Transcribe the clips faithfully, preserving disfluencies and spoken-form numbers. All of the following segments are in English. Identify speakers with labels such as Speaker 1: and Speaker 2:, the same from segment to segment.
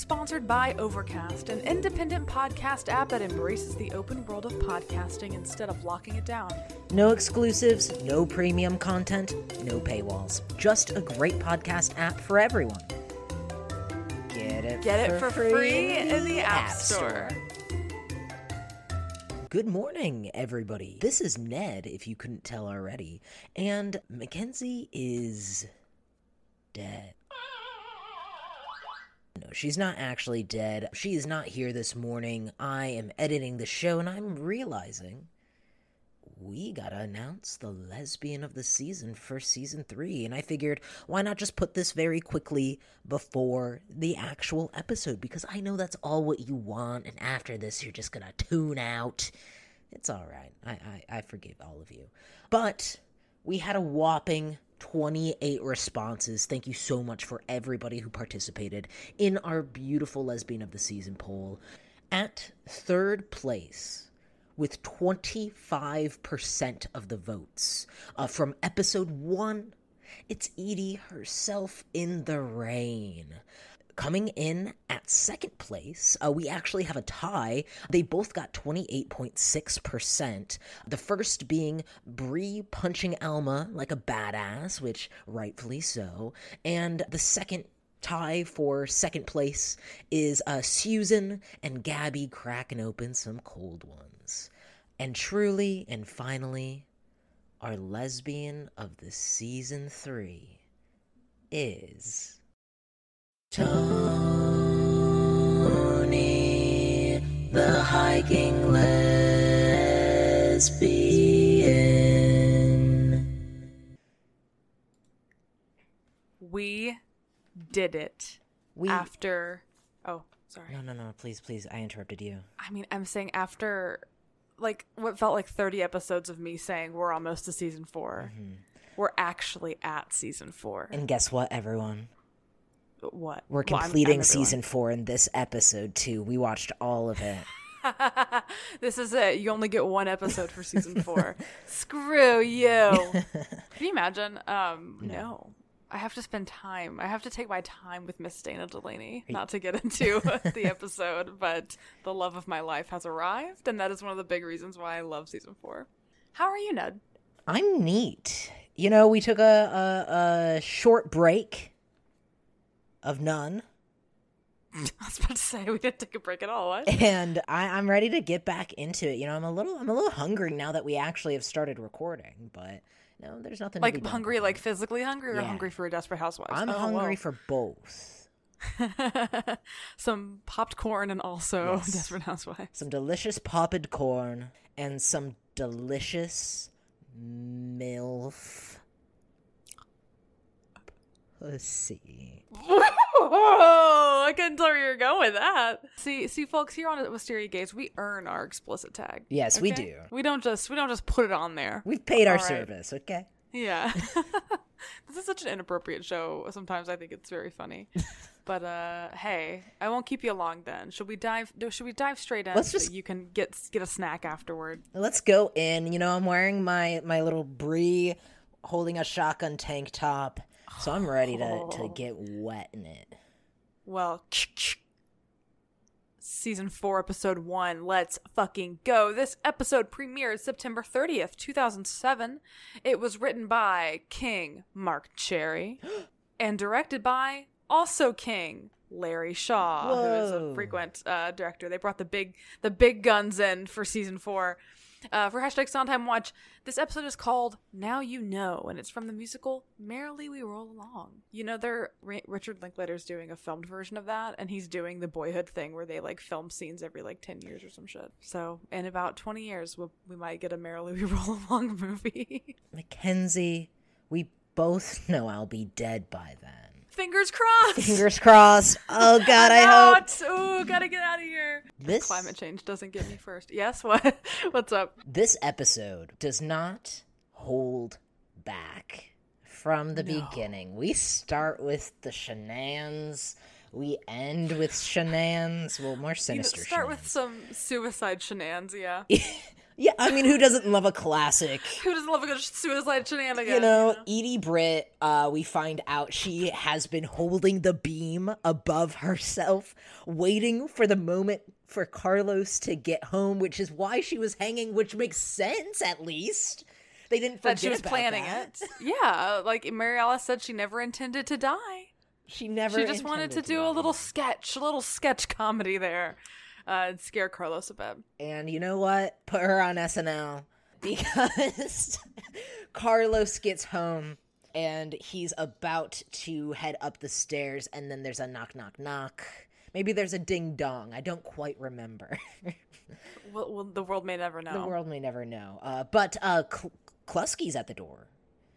Speaker 1: sponsored by Overcast, an independent podcast app that embraces the open world of podcasting instead of locking it down.
Speaker 2: No exclusives, no premium content, no paywalls. Just a great podcast app for everyone. Get it,
Speaker 1: Get
Speaker 2: for,
Speaker 1: it for
Speaker 2: free,
Speaker 1: free in the App Store.
Speaker 2: Good morning, everybody. This is Ned, if you couldn't tell already, and Mackenzie is dead. No, she's not actually dead. She is not here this morning. I am editing the show, and I'm realizing we gotta announce the lesbian of the season for season three. And I figured, why not just put this very quickly before the actual episode? Because I know that's all what you want, and after this, you're just gonna tune out. It's all right. I, I, I forgive all of you. But we had a whopping twenty-eight responses. Thank you so much for everybody who participated in our beautiful lesbian of the season poll. At third place, with twenty-five percent of the votes uh, from episode one, it's Edie herself in the rain. Coming in at second place, uh, we actually have a tie. They both got twenty-eight point six percent. The first being Bree punching Alma like a badass, which rightfully so. And the second tie for second place is uh, Susan and Gabby cracking open some cold ones. And truly and finally, our lesbian of the season three is Tony, the hiking lesbian.
Speaker 1: We did it.
Speaker 2: We
Speaker 1: After... Oh, sorry.
Speaker 2: No, no, no, please, please. I interrupted you.
Speaker 1: I mean, I'm saying after, like, what felt like thirty episodes of me saying we're almost to season four. Mm-hmm. We're actually at season four.
Speaker 2: And guess what, everyone?
Speaker 1: What?
Speaker 2: We're completing well, I'm, I'm season four in this episode, too. We watched all of it.
Speaker 1: This is it. You only get one episode for season four. Screw you. Can you imagine? Um, no. no. I have to spend time. I have to take my time with Miss Dana Delaney. Not to get into the episode, but the love of my life has arrived, and that is one of the big reasons why I love season four. How are you, Ned?
Speaker 2: I'm neat. You know, we took a, a, a short break of none.
Speaker 1: I was about to say we didn't take a break at all. What?
Speaker 2: And I, I'm ready to get back into it. You know, I'm a little, I'm a little hungry now that we actually have started recording. But no, there's nothing.
Speaker 1: Like
Speaker 2: to be
Speaker 1: hungry,
Speaker 2: done.
Speaker 1: like physically hungry, or
Speaker 2: yeah.
Speaker 1: hungry for a Desperate Housewives.
Speaker 2: I'm
Speaker 1: oh,
Speaker 2: hungry
Speaker 1: well.
Speaker 2: for both.
Speaker 1: Some popped corn and also
Speaker 2: yes.
Speaker 1: Desperate Housewives.
Speaker 2: Some delicious popped corn and some delicious MILF pussy.
Speaker 1: Oh, I couldn't tell where you're going with that. See, see, folks, here on Wisteria Gates, we earn our explicit tag.
Speaker 2: Yes,
Speaker 1: okay?
Speaker 2: we do.
Speaker 1: We don't just we don't just put it on there.
Speaker 2: We've paid our
Speaker 1: All right.
Speaker 2: service, okay?
Speaker 1: Yeah. This is such an inappropriate show. Sometimes I think it's very funny. But uh, hey, I won't keep you long then. Should we dive? Should we dive straight in?
Speaker 2: Let's
Speaker 1: so
Speaker 2: just
Speaker 1: you can get get a snack afterward.
Speaker 2: Let's go in. You know, I'm wearing my my little Bree holding a shotgun tank top, so I'm ready to
Speaker 1: oh.
Speaker 2: to get wet in it.
Speaker 1: Well, season four, episode one. Let's fucking go. This episode premiered September thirtieth, two thousand seven. It was written by King Mark Cherry and directed by also King Larry Shaw,
Speaker 2: Whoa.
Speaker 1: who is a frequent uh, director. They brought the big the big guns in for season four. Uh, for hashtag Sondheim Watch, this episode is called Now You Know, and it's from the musical Merrily We Roll Along. You know, they're R- Richard Linklater's doing a filmed version of that, and he's doing the Boyhood thing where they like film scenes every like ten years or some shit. So in about twenty years, we'll, we might get a Merrily We Roll Along movie.
Speaker 2: Mackenzie, we both know I'll be dead by then.
Speaker 1: Fingers crossed.
Speaker 2: Fingers crossed. Oh God, I hope.
Speaker 1: Oh, gotta get out of here.
Speaker 2: This
Speaker 1: climate change doesn't get me first. Yes, what? What's up?
Speaker 2: This episode does not hold back from the
Speaker 1: No.
Speaker 2: beginning. We start with the shenanigans. We end with shenanigans. Well, more sinister.
Speaker 1: You start
Speaker 2: shenanigans.
Speaker 1: with some suicide shenanigans, yeah.
Speaker 2: Yeah, I mean, who doesn't love a classic?
Speaker 1: Who doesn't love a good suicide shenanigan?
Speaker 2: You know,
Speaker 1: you know?
Speaker 2: Edie Britt, uh, we find out she has been holding the beam above herself, waiting for the moment for Carlos to get home, which is why she was hanging, which makes sense, at least. They didn't forget
Speaker 1: that she was
Speaker 2: about
Speaker 1: planning
Speaker 2: that.
Speaker 1: it. Yeah, like Mary Alice said, she never intended to die.
Speaker 2: She never
Speaker 1: She just wanted to,
Speaker 2: intended
Speaker 1: do
Speaker 2: die.
Speaker 1: a little sketch, a little sketch comedy there. Uh, and scare Carlos a bit.
Speaker 2: And you know what? Put her on S N L because Carlos gets home and he's about to head up the stairs, and then there's a knock, knock, knock. Maybe there's a ding dong. I don't quite remember.
Speaker 1: Well, well, the world may never know.
Speaker 2: The world may never know. Uh, but uh, Cl- Klusky's at the door.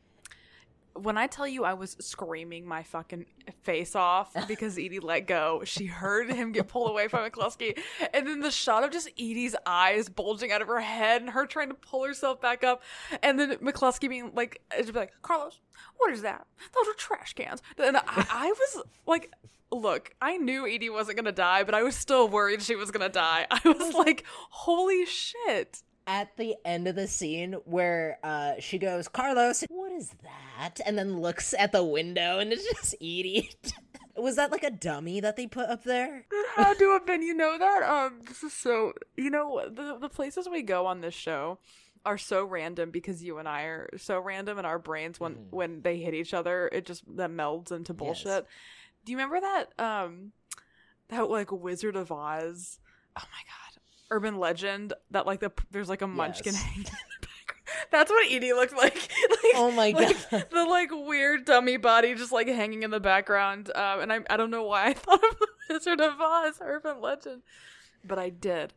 Speaker 1: When I tell you I was screaming my fucking face off because Edie let go, she heard him get pulled away from McCluskey. And then the shot of just Edie's eyes bulging out of her head and her trying to pull herself back up. And then McCluskey being like, just be like, Carlos, what is that? Those are trash cans. And I, I was like, look, I knew Edie wasn't going to die, but I was still worried she was going to die. I was like, holy shit.
Speaker 2: At the end of the scene where uh, she goes, Carlos, what is that? And then looks at the window and it's just Edie. Was that like a dummy that they put up there?
Speaker 1: It had to have been. You know that? Um, this is so, you know, the, the places we go on this show are so random because you and I are so random in our brains when, mm-hmm. when they hit each other, it just that melds into bullshit. Yes. Do you remember that, um, that like Wizard of Oz? Oh my God. Urban legend that like the there's like a munchkin yes. hanging in the background. That's what Edie looked like. like
Speaker 2: oh my
Speaker 1: like,
Speaker 2: god,
Speaker 1: the like weird dummy body just like hanging in the background. Um, and I I don't know why I thought of the Wizard of Oz urban legend, but I did.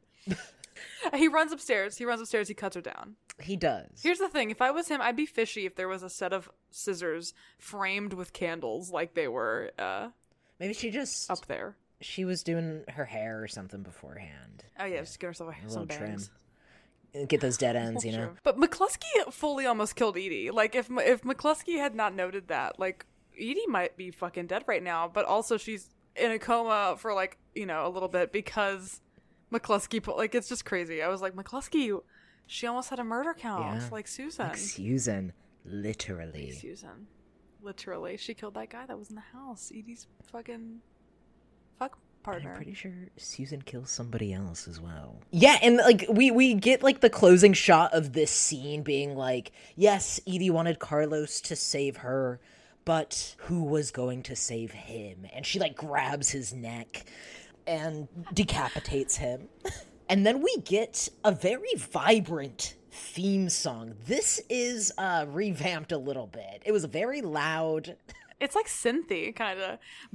Speaker 1: He runs upstairs. He runs upstairs. He cuts her down.
Speaker 2: He does.
Speaker 1: Here's the thing: if I was him, I'd be fishy if there was a set of scissors framed with candles like they were. Uh,
Speaker 2: Maybe she just
Speaker 1: up there.
Speaker 2: She was doing her hair or something beforehand.
Speaker 1: Oh yeah, just get herself a, some bangs.
Speaker 2: Trim. Get those dead ends, you know.
Speaker 1: Sure. But McCluskey fully almost killed Edie. Like if if McCluskey had not noted that, like Edie might be fucking dead right now. But also she's in a coma for like you know a little bit because McCluskey. Like it's just crazy. I was like McCluskey, she almost had a murder count, yeah. like Susan.
Speaker 2: Like Susan, literally.
Speaker 1: Like Susan, literally, she killed that guy that was in the house. Edie's fucking. Fuck partner.
Speaker 2: I'm pretty sure Susan kills somebody else as well. Yeah, and like we we get like the closing shot of this scene being like, yes, Edie wanted Carlos to save her, but who was going to save him? And she like grabs his neck and decapitates him. And then we get a very vibrant theme song. This is uh revamped a little bit. It was very loud.
Speaker 1: It's like synthy kind of.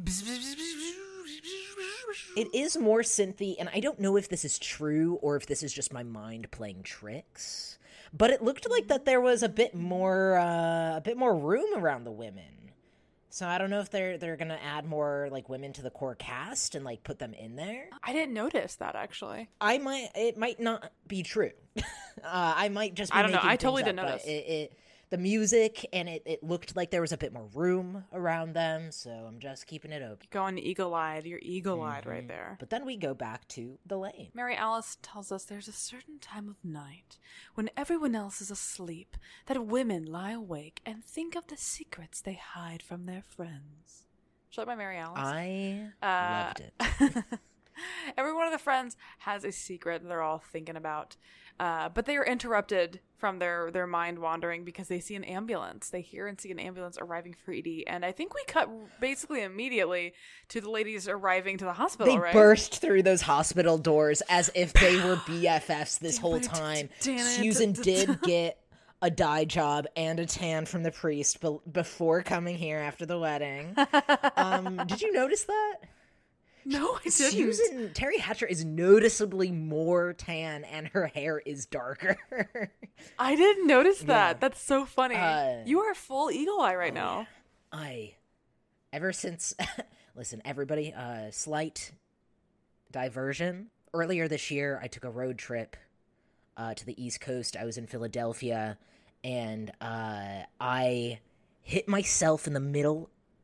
Speaker 2: It is more synthy, and I don't know if this is true or if this is just my mind playing tricks. But it looked like that there was a bit more, uh, a bit more room around the women. So I don't know if they're they're gonna add more like women to the core cast and like put them in there.
Speaker 1: I didn't notice that actually.
Speaker 2: I might. It might not be true. uh, I might just. Be
Speaker 1: I don't know. I totally
Speaker 2: up,
Speaker 1: didn't notice
Speaker 2: it. it The music, and it, it looked like there was a bit more room around them, so I'm just keeping it open.
Speaker 1: You're going eagle-eyed. You're eagle-eyed
Speaker 2: mm-hmm.
Speaker 1: right there.
Speaker 2: But then we go back to the lane.
Speaker 1: Mary Alice tells us there's a certain time of night when everyone else is asleep that women lie awake and think of the secrets they hide from their friends. Should I by Mary Alice?
Speaker 2: I
Speaker 1: uh,
Speaker 2: loved it.
Speaker 1: Every one of the friends has a secret they're all thinking about. Uh, but they are interrupted from their, their mind wandering because they see an ambulance. They hear and see an ambulance arriving for Edie. And I think we cut basically immediately to the ladies arriving to the hospital,
Speaker 2: they
Speaker 1: right?
Speaker 2: They burst through those hospital doors as if they were B F Fs this whole time. Susan did get a dye job and a tan from the priest be- before coming here after the wedding. um, did you notice that?
Speaker 1: No, I didn't.
Speaker 2: Susan, Terry Hatcher is noticeably more tan and her hair is darker.
Speaker 1: I didn't notice that.
Speaker 2: Yeah.
Speaker 1: That's so funny.
Speaker 2: Uh,
Speaker 1: you are full eagle eye right
Speaker 2: oh,
Speaker 1: now.
Speaker 2: Yeah. I, ever since, listen, everybody, uh, slight diversion. Earlier this year, I took a road trip uh, to the East Coast. I was in Philadelphia, and uh, I hit myself in the middle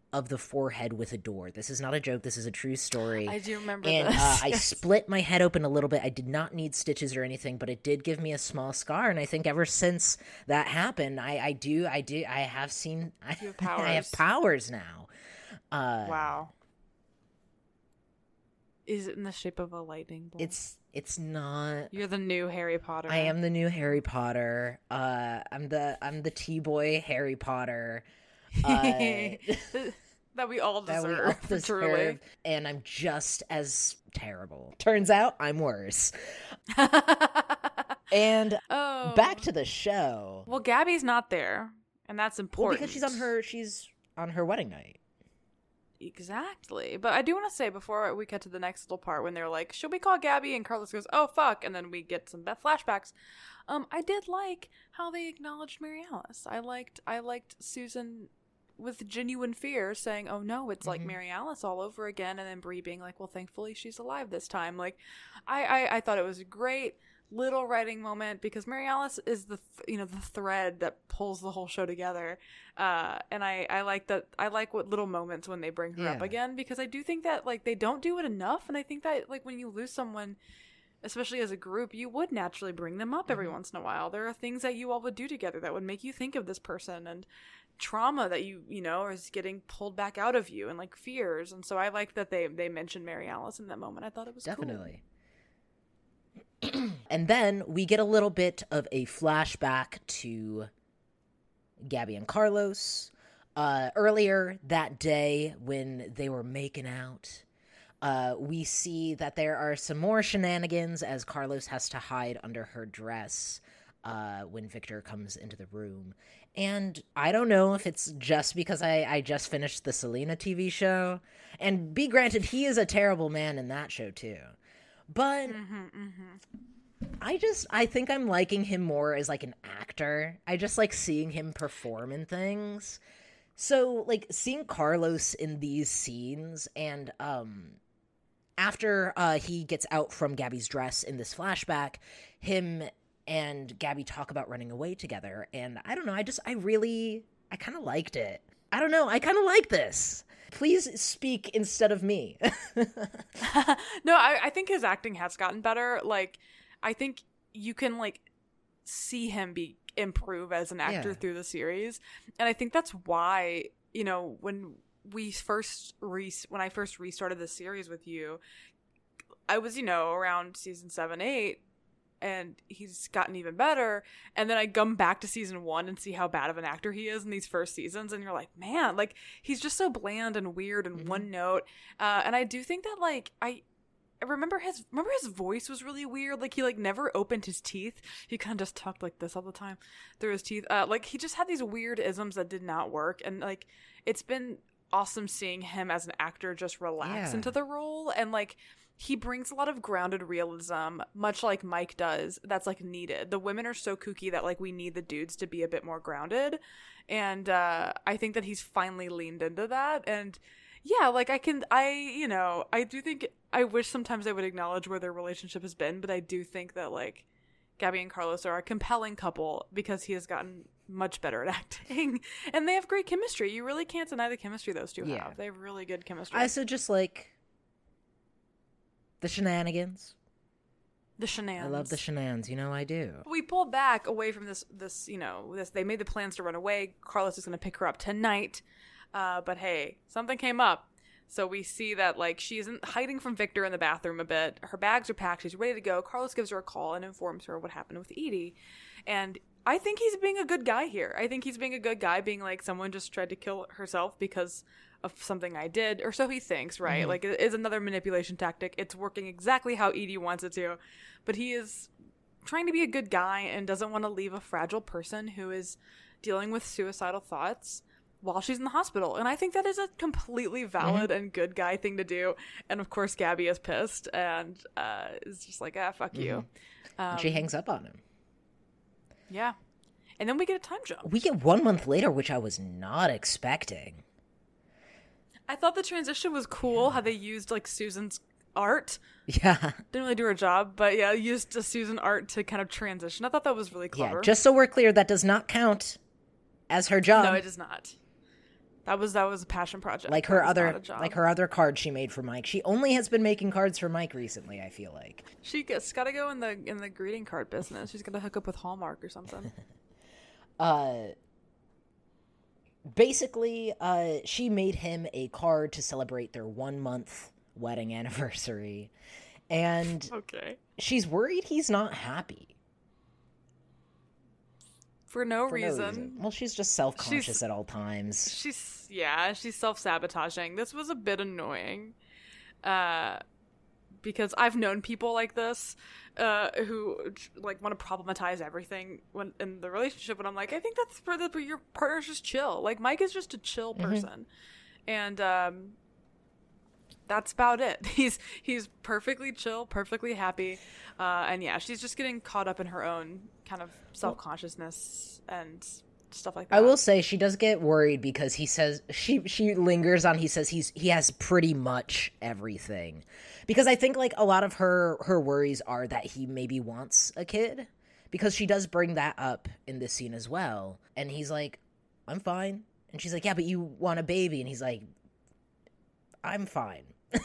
Speaker 2: of the forehead with a door. This is not a joke. This is a true story.
Speaker 1: I do remember
Speaker 2: and,
Speaker 1: this.
Speaker 2: uh, I
Speaker 1: Yes.
Speaker 2: split my head open a little bit. I did not need stitches or anything, but it did give me a small scar. And I think ever since that happened, I, I do, I do, I have seen, I,
Speaker 1: You have
Speaker 2: I have
Speaker 1: powers.
Speaker 2: powers now. Uh,
Speaker 1: Wow. Is it in the shape of a lightning bolt?
Speaker 2: It's, it's not.
Speaker 1: You're the new Harry Potter.
Speaker 2: I am the new Harry Potter. Uh, I'm the, I'm the T-boy Harry Potter. Uh,
Speaker 1: that we all
Speaker 2: that
Speaker 1: deserve,
Speaker 2: we all deserve,
Speaker 1: truly.
Speaker 2: and I'm just as terrible. Turns out I'm worse. And
Speaker 1: Oh.
Speaker 2: back to the show.
Speaker 1: Well, Gabby's not there, and that's
Speaker 2: Well,
Speaker 1: important.
Speaker 2: because she's on her she's on her wedding night.
Speaker 1: Exactly. But I do want to say before we get to the next little part when they're like, should we call Gabby? And Carlos goes, oh, fuck. And then we get some ba- flashbacks. Um, I did like how they acknowledged Mary Alice. I liked, I liked Susan with genuine fear saying, oh no, it's like
Speaker 2: Mhm.
Speaker 1: Mary Alice all over again. And then Bree being like, well, thankfully she's alive this time. Like, I, I, I thought it was a great little writing moment because Mary Alice is the th- you know the thread that pulls the whole show together, uh and I I like that I like what little moments when they bring her up
Speaker 2: Yeah.
Speaker 1: again, because I do think that like they don't do it enough, and I think that like when you lose someone, especially as a group, you would naturally bring them up every
Speaker 2: Mhm.
Speaker 1: once in a while. There are things that you all would do together that would make you think of this person, and trauma that you you know is getting pulled back out of you, and like fears. And so I like that they they mentioned Mary Alice in that moment. I thought it was cool.
Speaker 2: Definitely. And then we get a little bit of a flashback to Gabby and Carlos. Uh, earlier that day when they were making out, uh, we see that there are some more shenanigans as Carlos has to hide under her dress uh, when Victor comes into the room. And I don't know if it's just because I, I just finished the Selena T V show. And be granted, he is a terrible man in that show too. But
Speaker 1: Mm-hmm, mm-hmm.
Speaker 2: I just, I think I'm liking him more as, like, an actor. I just like seeing him perform in things. So, like, seeing Carlos in these scenes, and, um, after, uh, he gets out from Gabby's dress in this flashback, him and Gabby talk about running away together, and I don't know, I just, I really, I kind of liked it. I don't know, I kind of like this. Please speak instead of me.
Speaker 1: No, I, I think his acting has gotten better. Like, I think you can like see him be improve as an actor
Speaker 2: Yeah.
Speaker 1: through the series, and I think that's why, you know, when we first re when I first restarted the series with you, I was, you know, around season seven, eight, and he's gotten even better. And then I come back to season one and see how bad of an actor he is in these first seasons, and you're like, man, like he's just so bland and weird and
Speaker 2: Mhm.
Speaker 1: one note. Uh, and I do think that like I. I remember his remember his voice was really weird. Like he like never opened his teeth. He kind of just talked like this all the time through his teeth. Uh, like he just had these weird isms that did not work. And like it's been awesome seeing him as an actor just relax
Speaker 2: Yeah.
Speaker 1: into the role, and like he brings a lot of grounded realism, much like Mike does. That's like needed. The women are so kooky that like we need the dudes to be a bit more grounded, and uh, I think that he's finally leaned into that. And yeah, like I can, I, you know, I do think, I wish sometimes they would acknowledge where their relationship has been, but I do think that like Gabby and Carlos are a compelling couple because he has gotten much better at acting, and they have great chemistry. You really can't deny the chemistry those two
Speaker 2: Yeah.
Speaker 1: have. They have really good chemistry.
Speaker 2: I also just like the shenanigans.
Speaker 1: the shenanigans.
Speaker 2: I love the shenanigans, you know I do.
Speaker 1: We pulled back away from this, this, you know, this, they made the plans to run away. Carlos is going to pick her up tonight. Uh, but hey, something came up. So we see that like she's in, hiding from Victor in the bathroom a bit. Her bags are packed. She's ready to go. Carlos gives her a call and informs her what happened with Edie. And I think he's being a good guy here. I think he's being a good guy, being like, someone just tried to kill herself because of something I did, or so he thinks, right?
Speaker 2: Mhm.
Speaker 1: Like it is another manipulation tactic. It's working exactly how Edie wants it to. But he is trying to be a good guy and doesn't want to leave a fragile person who is dealing with suicidal thoughts while she's in the hospital. And I think that is a completely valid and good guy thing to do. And of course, Gabby is pissed and uh, is just like, ah, fuck you. Um,
Speaker 2: And she hangs up on him.
Speaker 1: Yeah. And then we get a time jump.
Speaker 2: We get one month later, which I was not expecting.
Speaker 1: I thought the transition was cool, how they used like Susan's art.
Speaker 2: Yeah.
Speaker 1: Didn't really do her job, but yeah, used a Susan art to kind of transition. I thought that was really clever.
Speaker 2: Yeah, just so we're clear, that does not count as her job.
Speaker 1: No, it does not. That was that was a passion project.
Speaker 2: Like her other like her other card she made for Mike. She only has been making cards for Mike recently, I feel like.
Speaker 1: She gets got to go in the in the greeting card business. She's got to hook up with Hallmark or something.
Speaker 2: uh basically uh she made him a card to celebrate their one month wedding anniversary. And
Speaker 1: okay.
Speaker 2: She's worried he's not happy.
Speaker 1: For no,
Speaker 2: For
Speaker 1: reason.
Speaker 2: no reason. Well, she's just self-conscious
Speaker 1: she's,
Speaker 2: at all times.
Speaker 1: She's, yeah, she's self-sabotaging. This was a bit annoying. Uh, because I've known people like this, uh, who, like, want to problematize everything when in the relationship, and I'm like, I think that's for the, your partner's just chill. Like, Mike is just a chill person. Mm-hmm. And, um... that's about it. He's he's perfectly chill, perfectly happy, uh, and yeah, she's just getting caught up in her own kind of self-consciousness and stuff like that.
Speaker 2: I will say she does get worried because he says she she lingers on. He says he's he has pretty much everything, because I think like a lot of her her worries are that he maybe wants a kid, because she does bring that up in this scene as well, and he's like, I'm fine, and she's like, yeah, but you want a baby, and he's like, I'm fine.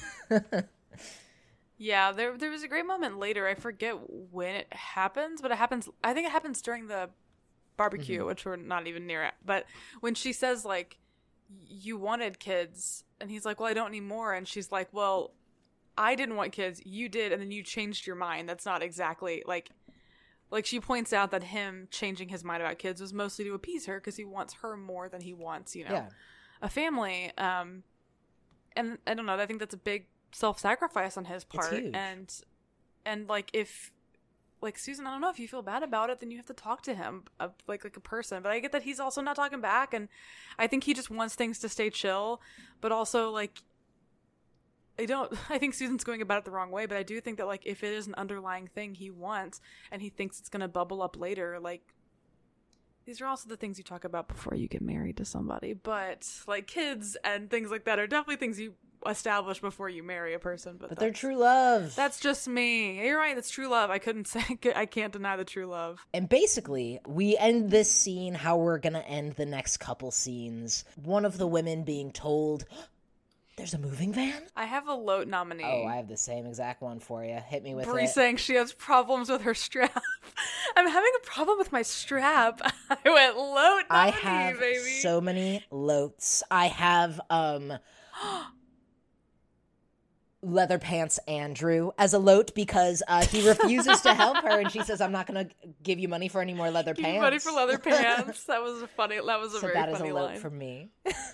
Speaker 1: Yeah, there there was a great moment later. I forget when it happens, but it happens. I think it happens during the barbecue, mm-hmm. which we're not even near it. But when she says like, "You wanted kids," and he's like, "Well, I don't need more," and she's like, "Well, I didn't want kids. You did, and then you changed your mind." That's not exactly like. Like, she points out that him changing his mind about kids was mostly to appease her because he wants her more than he wants, you know,
Speaker 2: yeah.
Speaker 1: a family. Um, and I don't know. I think that's a big self-sacrifice on his part. And, and like, if, like, Susan, I don't know, if you feel bad about it, then you have to talk to him, uh, like, like a person. But I get that he's also not talking back. And I think he just wants things to stay chill. But also, like, I don't, I think Susan's going about it the wrong way, but I do think that, like, if it is an underlying thing he wants and he thinks it's going to bubble up later, like, these are also the things you talk about before you get married to somebody. But, like, kids and things like that are definitely things you establish before you marry a person. But,
Speaker 2: but they're true love.
Speaker 1: That's just me. You're right, that's true love. I couldn't say, I can't deny the true love.
Speaker 2: And basically, we end this scene how we're going to end the next couple scenes. One of the women being told, there's a moving van?
Speaker 1: I have a Lote nominee.
Speaker 2: Oh, I have the same exact one for you. Hit me with
Speaker 1: Bree
Speaker 2: it.
Speaker 1: saying she has problems with her strap. I'm having a problem with my strap. I went Lote nominee,
Speaker 2: I have
Speaker 1: baby.
Speaker 2: so many Lotes. I have um Leather Pants Andrew as a Lote because uh, he refuses to help her, and she says, "I'm not going to give you money for any more leather
Speaker 1: give
Speaker 2: pants."
Speaker 1: You money for leather pants. That was a funny. That was a
Speaker 2: so
Speaker 1: very
Speaker 2: that
Speaker 1: funny
Speaker 2: is a Lote
Speaker 1: line.
Speaker 2: from me.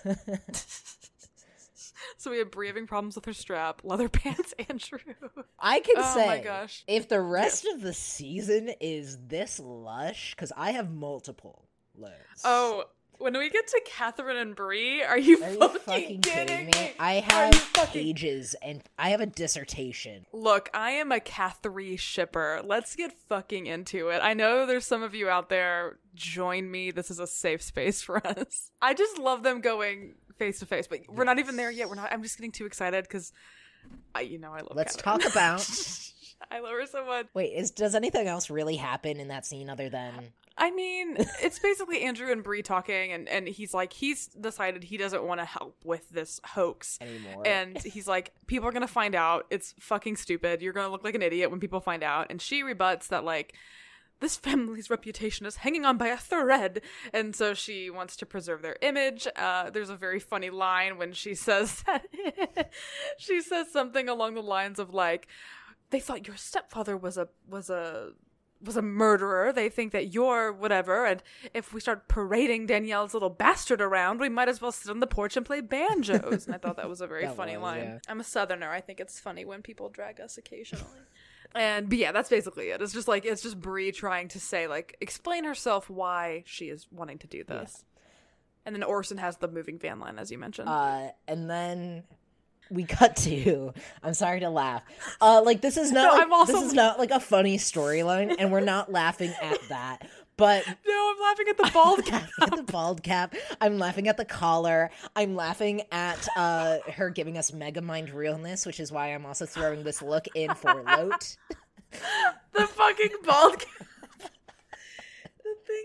Speaker 1: So we have Bree having problems with her strap, Leather Pants Andrew.
Speaker 2: I can
Speaker 1: oh
Speaker 2: say,
Speaker 1: my gosh.
Speaker 2: if the rest yes. of the season is this lush, because I have multiple Lotes.
Speaker 1: Oh, when we get to Catherine and Bree, are you,
Speaker 2: are
Speaker 1: fucking,
Speaker 2: you fucking kidding me? me? I have fucking... pages, and I have a dissertation.
Speaker 1: Look, I am a Catherine shipper. Let's get fucking into it. I know there's some of you out there. Join me. This is a safe space for us. I just love them going face to face, but we're not even there yet. We're not. I'm just getting too excited because I, you know, I love.
Speaker 2: Let's
Speaker 1: Catherine.
Speaker 2: talk about.
Speaker 1: I love her so much.
Speaker 2: Wait, is does anything else really happen in that scene other than?
Speaker 1: I mean, it's basically Andrew and Bree talking, and, and he's like, he's decided he doesn't want to help with this hoax
Speaker 2: anymore.
Speaker 1: And he's like, people are going to find out. It's fucking stupid. You're going to look like an idiot when people find out. And she rebuts that, like, this family's reputation is hanging on by a thread. And so she wants to preserve their image. Uh, there's a very funny line when she says that she says something along the lines of, like, they thought your stepfather was a was a was a murderer. They think that you're whatever. And if we start parading Danielle's little bastard around, we might as well sit on the porch and play banjos. And I thought that was a very funny
Speaker 2: was,
Speaker 1: line.
Speaker 2: Yeah.
Speaker 1: I'm a Southerner. I think it's funny when people drag us occasionally. And, but yeah, that's basically it. It's just like, it's just Bree trying to say, like, explain herself why she is wanting to do this. Yeah. And then Orson has the moving van line, as you mentioned.
Speaker 2: Uh, and then we cut to, I'm sorry to laugh. Uh, like, this is not,
Speaker 1: no,
Speaker 2: like,
Speaker 1: I'm also...
Speaker 2: this is not like a funny storyline, and we're not laughing at that. But
Speaker 1: no, I'm laughing at the bald cap.
Speaker 2: at the bald cap. I'm laughing at the collar. I'm laughing at uh, her giving us Megamind realness, which is why I'm also throwing this look in for Lote.
Speaker 1: The fucking bald cap. The thing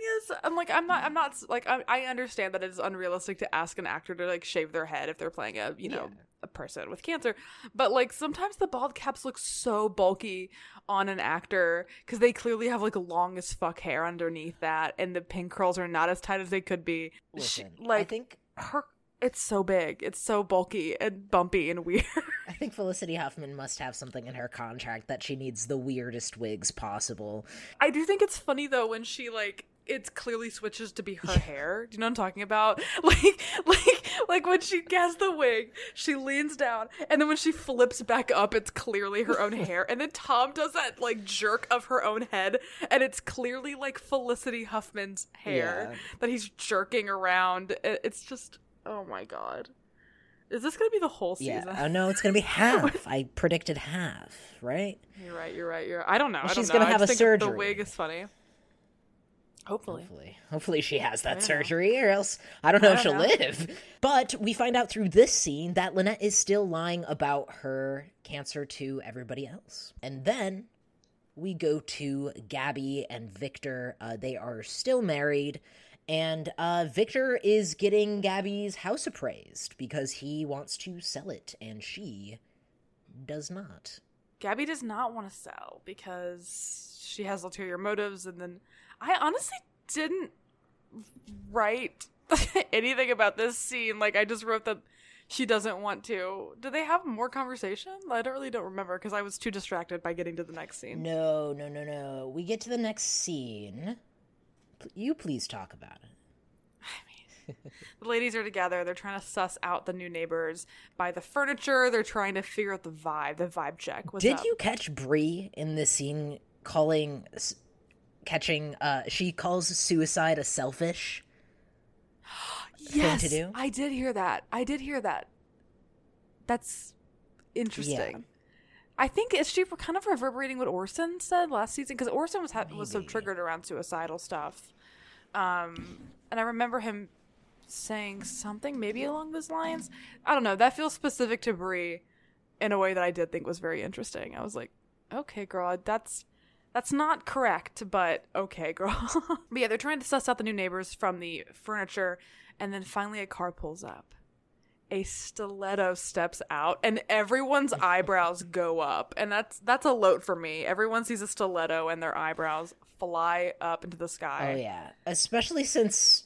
Speaker 1: is, I'm like, I'm not, I'm not like, I, I understand that it is unrealistic to ask an actor to like shave their head if they're playing a, you know,
Speaker 2: Yeah.
Speaker 1: a person with cancer, but like sometimes the bald caps look so bulky on an actor because they clearly have like long as fuck hair underneath that, and the pin curls are not as tight as they could be.
Speaker 2: Listen,
Speaker 1: she, like
Speaker 2: I think
Speaker 1: her, it's so big, it's so bulky and bumpy and weird.
Speaker 2: I think Felicity Huffman must have something in her contract that she needs the weirdest wigs possible.
Speaker 1: I do think it's funny though when she like it clearly switches to be her hair. Do you know what I'm talking about? Like like like when she has the wig, she leans down, and then when she flips back up, it's clearly her own hair. And then Tom does that like jerk of her own head, and it's clearly like Felicity Huffman's hair
Speaker 2: Yeah.
Speaker 1: that he's jerking around. It- It's just, oh my god. Is this gonna be the whole season?
Speaker 2: Yeah. Oh no, it's gonna be half. I predicted half, right?
Speaker 1: You're right. You're right. You're. Right. I don't know. I don't
Speaker 2: She's
Speaker 1: know.
Speaker 2: gonna
Speaker 1: I
Speaker 2: have
Speaker 1: just
Speaker 2: a
Speaker 1: think
Speaker 2: surgery.
Speaker 1: The wig is funny. Hopefully.
Speaker 2: Hopefully. Hopefully she has that
Speaker 1: I know.
Speaker 2: surgery, or else I don't know
Speaker 1: I
Speaker 2: if
Speaker 1: don't
Speaker 2: she'll
Speaker 1: know.
Speaker 2: live. But we find out through this scene that Lynette is still lying about her cancer to everybody else. And then we go to Gabby and Victor. Uh, they are still married. And uh, Victor is getting Gabby's house appraised because he wants to sell it, and she does not.
Speaker 1: Gabby does not want to sell because she has ulterior motives, and then I honestly didn't write anything about this scene. Like, I just wrote that she doesn't want to. Do they have more conversation? I don't really don't remember because I was too distracted by getting to the next scene.
Speaker 2: No, no, no, no. We get to the next scene. P- You please talk about it.
Speaker 1: The ladies are together. They're trying to suss out the new neighbors by the furniture. They're trying to figure out the vibe, the vibe check. What's
Speaker 2: Did
Speaker 1: up?
Speaker 2: you catch Bree in this scene calling, s- catching, uh, she calls suicide a selfish
Speaker 1: yes,
Speaker 2: thing to do?
Speaker 1: I did hear that. I did hear that. That's interesting.
Speaker 2: Yeah.
Speaker 1: I think is she kind of reverberating what Orson said last season, because Orson was ha- was so
Speaker 2: Maybe.
Speaker 1: triggered around suicidal stuff, um, and I remember him saying something maybe along those lines. I don't know. That feels specific to Brie in a way that I did think was very interesting. I was like, okay, girl, that's that's not correct, but okay, girl. But yeah, they're trying to suss out the new neighbors from the furniture, and then finally a car pulls up. A stiletto steps out, and everyone's eyebrows go up, and that's that's a load for me. Everyone sees a stiletto, and their eyebrows fly up into the sky.
Speaker 2: Oh, yeah. Especially since...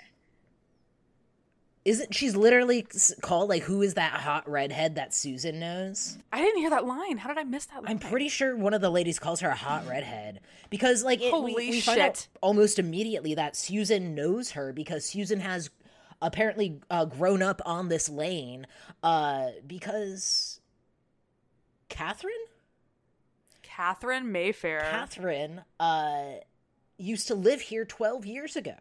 Speaker 2: Isn't she's literally s- called, like, who is that hot redhead that Susan knows?
Speaker 1: I didn't hear that line. How did I miss that line?
Speaker 2: I'm pretty sure one of the ladies calls her a hot redhead because, like, it, we,
Speaker 1: Holy
Speaker 2: we find out
Speaker 1: shit.
Speaker 2: almost immediately that Susan knows her because Susan has apparently uh, grown up on this lane. Uh, because Catherine,
Speaker 1: Catherine Mayfair.
Speaker 2: Catherine, uh, used to live here twelve years ago.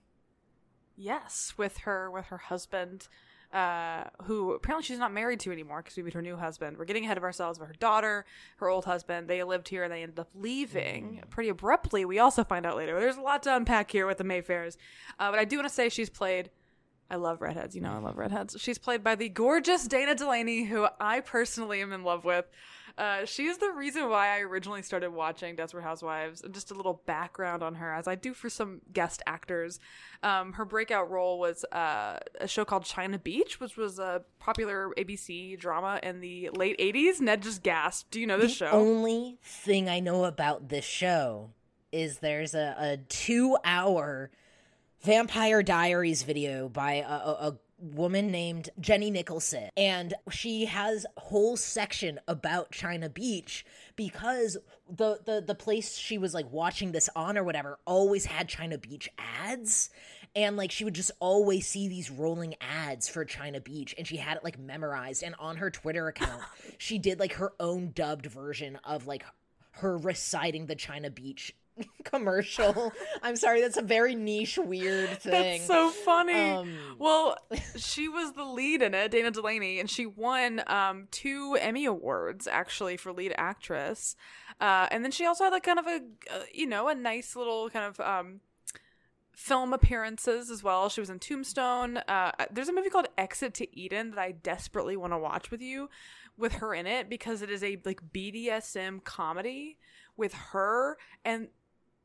Speaker 1: Yes, with her with her husband, uh, who apparently she's not married to anymore because we meet her new husband. We're getting ahead of ourselves. But her daughter, her old husband, they lived here and they ended up leaving pretty abruptly. We also find out later. There's a lot to unpack here with the Mayfairs, uh, but I do want to say she's played. I love redheads. You know I love redheads. She's played by the gorgeous Dana Delaney, who I personally am in love with. Uh, she is the reason why I originally started watching Desperate Housewives. And just a little background on her, as I do for some guest actors. Um, her breakout role was uh, a show called China Beach, which was a popular A B C drama in the late eighties. Ned just gasped. Do you know this
Speaker 2: the
Speaker 1: show?
Speaker 2: only thing I know about this show is there's a, a two-hour Vampire Diaries video by a, a, a woman named Jenny Nicholson, and she has a whole section about China Beach because the, the the place she was like watching this on or whatever always had China Beach ads, and like she would just always see these rolling ads for China Beach, and she had it like memorized, and on her Twitter account she did like her own dubbed version of like her reciting the China Beach commercial. I'm sorry, that's a very niche, weird thing.
Speaker 1: That's so funny.
Speaker 2: Um,
Speaker 1: well, she was the lead in it, Dana Delaney, and she won um, two Emmy Awards actually for lead actress. Uh, and then she also had like kind of a, uh, you know, a nice little kind of um, film appearances as well. She was in Tombstone. Uh, there's a movie called Exit to Eden that I desperately want to watch with you, with her in it, because it is a like B D S M comedy with her, and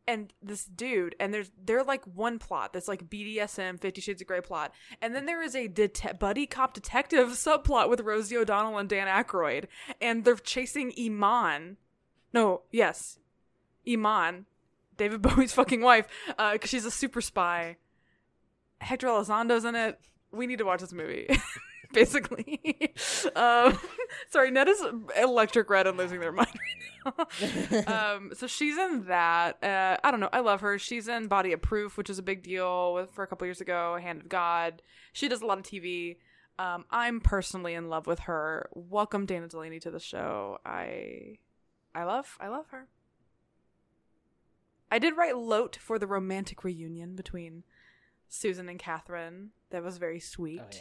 Speaker 1: and this dude, and there's they're like one plot that's like B D S M, Fifty Shades of Grey plot, and then there is a det- buddy cop detective subplot with Rosie O'Donnell and Dan Aykroyd, and they're chasing Iman. No, yes, Iman, David Bowie's fucking wife, uh, because she's a super spy. Hector Elizondo's in it. We need to watch this movie. Basically. um, sorry, Ned is electric red and losing their mind right now. um, so she's in that. Uh, I don't know. I love her. She's in Body of Proof, which is a big deal with, for a couple years ago. Hand of God. She does a lot of T V. Um, I'm personally in love with her. Welcome Dana Delaney to the show. I, I love, I love her. I did write Lote for the romantic reunion between Susan and Catherine. That was very sweet.
Speaker 2: Oh, yeah.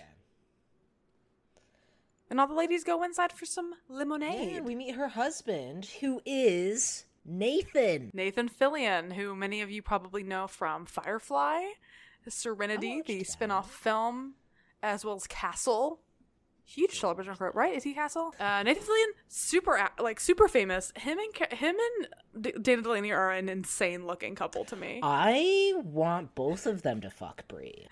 Speaker 1: And all the ladies go inside for some lemonade.
Speaker 2: Yeah, we meet her husband, who is Nathan.
Speaker 1: Nathan Fillion, who many of you probably know from Firefly, Serenity, the that. spin-off film, as well as Castle. Huge celebration for it, right? Is he Castle? Uh, Nathan Fillion, super like super famous. Him and him and D- Dana Delaney are an insane-looking couple to me.
Speaker 2: I want both of them to fuck Brie.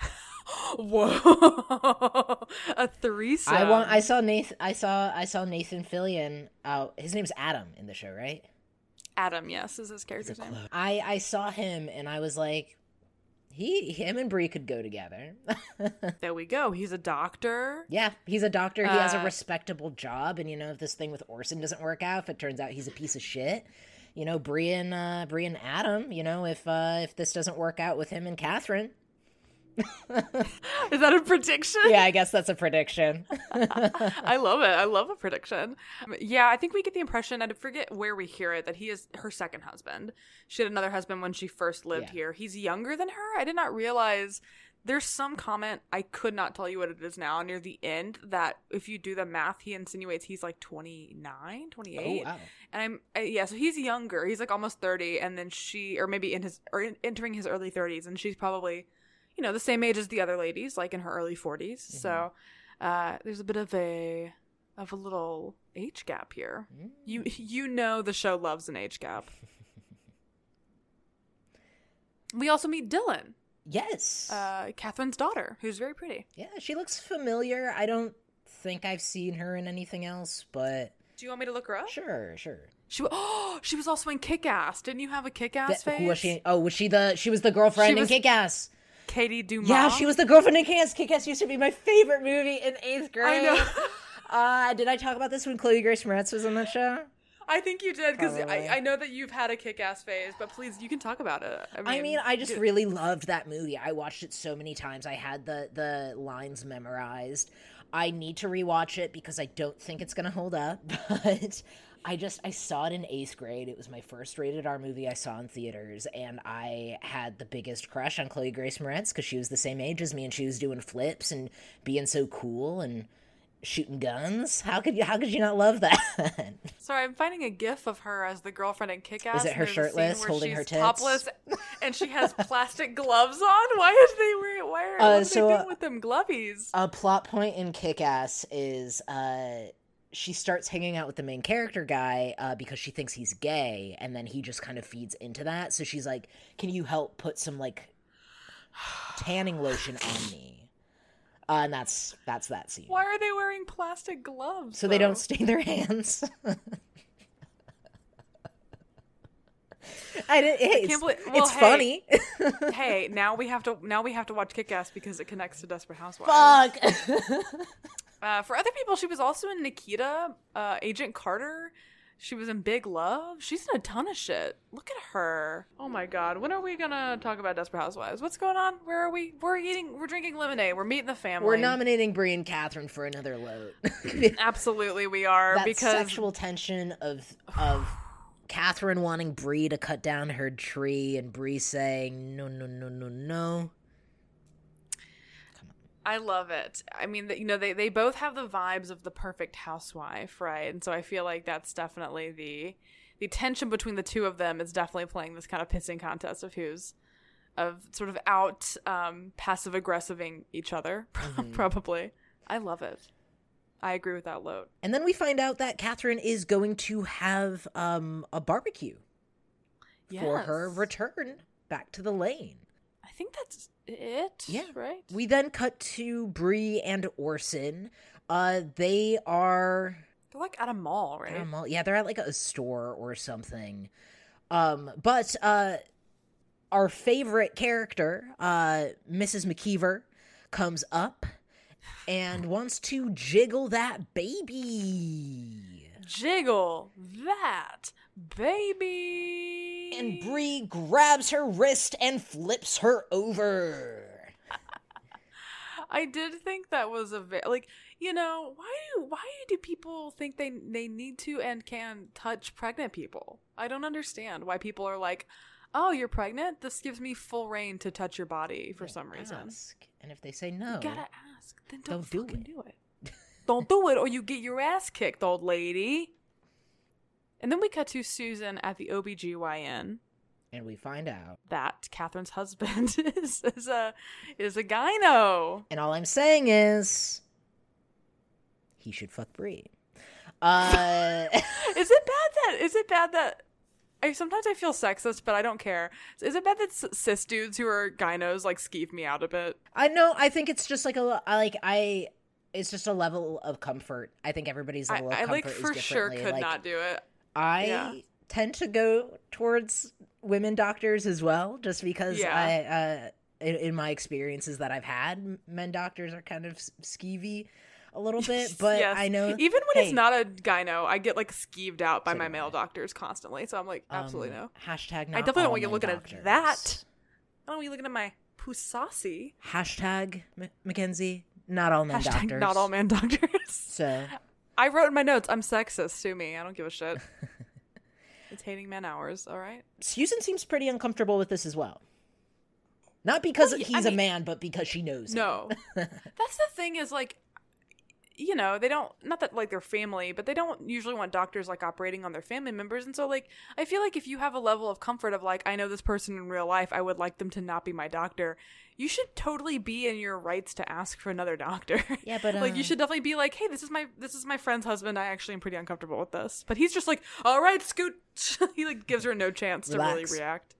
Speaker 1: Whoa, a threesome.
Speaker 2: I want. I saw Nathan. I saw. I saw Nathan Fillion. Uh, his name's Adam in the show, right?
Speaker 1: Adam, yes, is his character's name.
Speaker 2: I I saw him and I was like, he, him and Brie could go together.
Speaker 1: There we go. He's a doctor.
Speaker 2: Yeah, he's a doctor. He uh, has a respectable job, and you know, if this thing with Orson doesn't work out, if it turns out he's a piece of shit, you know, Brie and uh, Brie and Adam, you know, if uh, if this doesn't work out with him and Catherine.
Speaker 1: Is that a prediction?
Speaker 2: Yeah, I guess that's a prediction.
Speaker 1: I love it. I love a prediction. Yeah, I think we get the impression, I forget where we hear it, that he is her second husband. She had another husband when she first lived yeah. here. He's younger than her. I did not realize. There's some comment, I could not tell you what it is now, near the end, that if you do the math, he insinuates he's like twenty-nine, twenty-eight. Oh, wow. And I'm, uh, yeah, so he's younger. He's like almost thirty, and then she, or maybe in his, or in, entering his early thirties, and she's probably, you know, the same age as the other ladies, like in her early forties. Mm-hmm. So uh, there's a bit of a of a little age gap here. Mm. You you know the show loves an age gap. We also meet Dylan.
Speaker 2: Yes.
Speaker 1: Uh, Catherine's daughter, who's very pretty.
Speaker 2: Yeah, she looks familiar. I don't think I've seen her in anything else, but...
Speaker 1: Do you want me to look her up?
Speaker 2: Sure, sure.
Speaker 1: She oh, she was also in Kick-Ass. Didn't you have a Kick-Ass
Speaker 2: That,
Speaker 1: face?
Speaker 2: Who was she? Oh, was she the... She was the girlfriend
Speaker 1: she was,
Speaker 2: in Kick-Ass.
Speaker 1: Katie Dumas.
Speaker 2: Yeah, she was the girlfriend in Kick-Ass. Kick-Ass used to be my favorite movie in eighth grade.
Speaker 1: I know.
Speaker 2: uh, did I talk about this when Chloe Grace Moretz was on that show?
Speaker 1: I think you did, because I, I know that you've had a Kick-Ass phase, but please, you can talk about it. I mean,
Speaker 2: I, mean, I just really loved that movie. I watched it so many times. I had the, the lines memorized. I need to rewatch it because I don't think it's going to hold up, but... I just, I saw it in eighth grade. It was my first rated R movie I saw in theaters, and I had the biggest crush on Chloe Grace Moretz because she was the same age as me, and she was doing flips and being so cool and shooting guns. How could you, how could you not love that?
Speaker 1: Sorry, I'm finding a gif of her as the girlfriend in Kick-Ass.
Speaker 2: Is it her shirtless, holding her tits?
Speaker 1: Topless, and she has plastic gloves on? Why is they wearing, why are, uh, what are so, they doing with them glovies?
Speaker 2: A plot point in Kick-Ass is, uh... she starts hanging out with the main character guy uh, because she thinks he's gay, and then he just kind of feeds into that. So she's like, can you help put some, like, tanning lotion on me? Uh, and that's that's that scene.
Speaker 1: Why are they wearing plastic gloves,
Speaker 2: So
Speaker 1: though?
Speaker 2: they don't stain their hands. I didn't, hey, I
Speaker 1: can't believe,
Speaker 2: it's,
Speaker 1: well,
Speaker 2: it's
Speaker 1: hey,
Speaker 2: funny.
Speaker 1: Hey, now we have to now we have to watch Kick-Ass because it connects to Desperate Housewives.
Speaker 2: Fuck!
Speaker 1: Uh, for other people, she was also in Nikita, uh, Agent Carter. She was in Big Love. She's in a ton of shit. Look at her. Oh my god. When are we gonna talk about Desperate Housewives? What's going on? Where are we? We're eating, we're drinking lemonade. We're meeting the family.
Speaker 2: We're nominating Brie and Catherine for another load.
Speaker 1: Absolutely we are.
Speaker 2: That
Speaker 1: because
Speaker 2: sexual tension of of Catherine wanting Brie to cut down her tree and Brie saying, no, no, no, no, no.
Speaker 1: I love it. I mean, you know, they, they both have the vibes of the perfect housewife, right? And so I feel like that's definitely the the tension between the two of them is definitely playing this kind of pissing contest of who's of sort of out um, passive aggressiving each other, mm-hmm. Probably. I love it. I agree with that load.
Speaker 2: And then we find out that Catherine is going to have um, a barbecue. for her
Speaker 1: Yes.
Speaker 2: return back to the lane.
Speaker 1: I think that's it.
Speaker 2: Yeah.
Speaker 1: Right?
Speaker 2: We then cut to Bree and Orson. Uh, they are
Speaker 1: They're like at a mall, right?
Speaker 2: at a mall. Yeah, they're at like a store or something. Um, but uh, our favorite character, uh, Missus McKeever, comes up and wants to jiggle that baby.
Speaker 1: Jiggle that baby.
Speaker 2: And Bree grabs her wrist and flips her over.
Speaker 1: I did think that was a ve- like, you know, why do why do people think they they need to and can touch pregnant people? I don't understand why people are like, "Oh, you're pregnant? This gives me full reign to touch your body for
Speaker 2: Yeah,
Speaker 1: some reason."
Speaker 2: ask. And if they say no,
Speaker 1: You gotta ask. Then don't,
Speaker 2: don't do
Speaker 1: fucking
Speaker 2: it.
Speaker 1: do it. Don't do it, or you get your ass kicked, old lady. And then we cut to Susan at the O B G Y N.
Speaker 2: and we find out.
Speaker 1: That Catherine's husband is, is a is a gyno.
Speaker 2: And all I'm saying is, he should fuck Bree. Uh,
Speaker 1: Is it bad that is it bad that I sometimes I feel sexist, but I don't care. Is it bad that c- cis dudes who are gynos like skeeve me out a bit?
Speaker 2: I know. I think it's just like a I like I. It's just a level of comfort. I think everybody's
Speaker 1: I,
Speaker 2: level of
Speaker 1: I
Speaker 2: comfort
Speaker 1: like
Speaker 2: is
Speaker 1: for sure
Speaker 2: differently.
Speaker 1: could
Speaker 2: Like,
Speaker 1: not do it.
Speaker 2: I
Speaker 1: Yeah.
Speaker 2: tend to go towards women doctors as well, just because
Speaker 1: Yeah.
Speaker 2: I, uh, in, in my experiences that I've had, m- men doctors are kind of s- skeevy a little bit. But
Speaker 1: Yes.
Speaker 2: I know,
Speaker 1: even when
Speaker 2: hey,
Speaker 1: it's not a gyno, I get like skeeved out by
Speaker 2: So
Speaker 1: my
Speaker 2: do
Speaker 1: male
Speaker 2: I.
Speaker 1: doctors constantly. So I'm like, absolutely
Speaker 2: um,
Speaker 1: no.
Speaker 2: Hashtag. Not
Speaker 1: I definitely don't
Speaker 2: all
Speaker 1: want you
Speaker 2: men
Speaker 1: looking
Speaker 2: doctors.
Speaker 1: at that. I don't want you looking at my pusasi.
Speaker 2: Hashtag M- Mackenzie. Not all men
Speaker 1: Hashtag
Speaker 2: doctors.
Speaker 1: not all man doctors.
Speaker 2: So
Speaker 1: I wrote in my notes, I'm sexist. Sue me. I don't give a shit. It's hating man hours. All right.
Speaker 2: Susan seems pretty uncomfortable with this as well. Not because
Speaker 1: Well, yeah,
Speaker 2: he's
Speaker 1: I
Speaker 2: a
Speaker 1: mean-
Speaker 2: man, but because she knows him.
Speaker 1: No. That's the thing is like, you know, they don't, not that like they're family, but they don't usually want doctors like operating on their family members. And so like, I feel like if you have a level of comfort of like, I know this person in real life, I would like them to not be my doctor. You should totally be in your rights to ask for another doctor.
Speaker 2: Yeah, but,
Speaker 1: like you
Speaker 2: uh,
Speaker 1: should definitely be like, hey, this is my, this is my friend's husband. I actually am pretty uncomfortable with this. But he's just like, all right, scoot. He like gives her no chance to really
Speaker 2: Relax.
Speaker 1: react.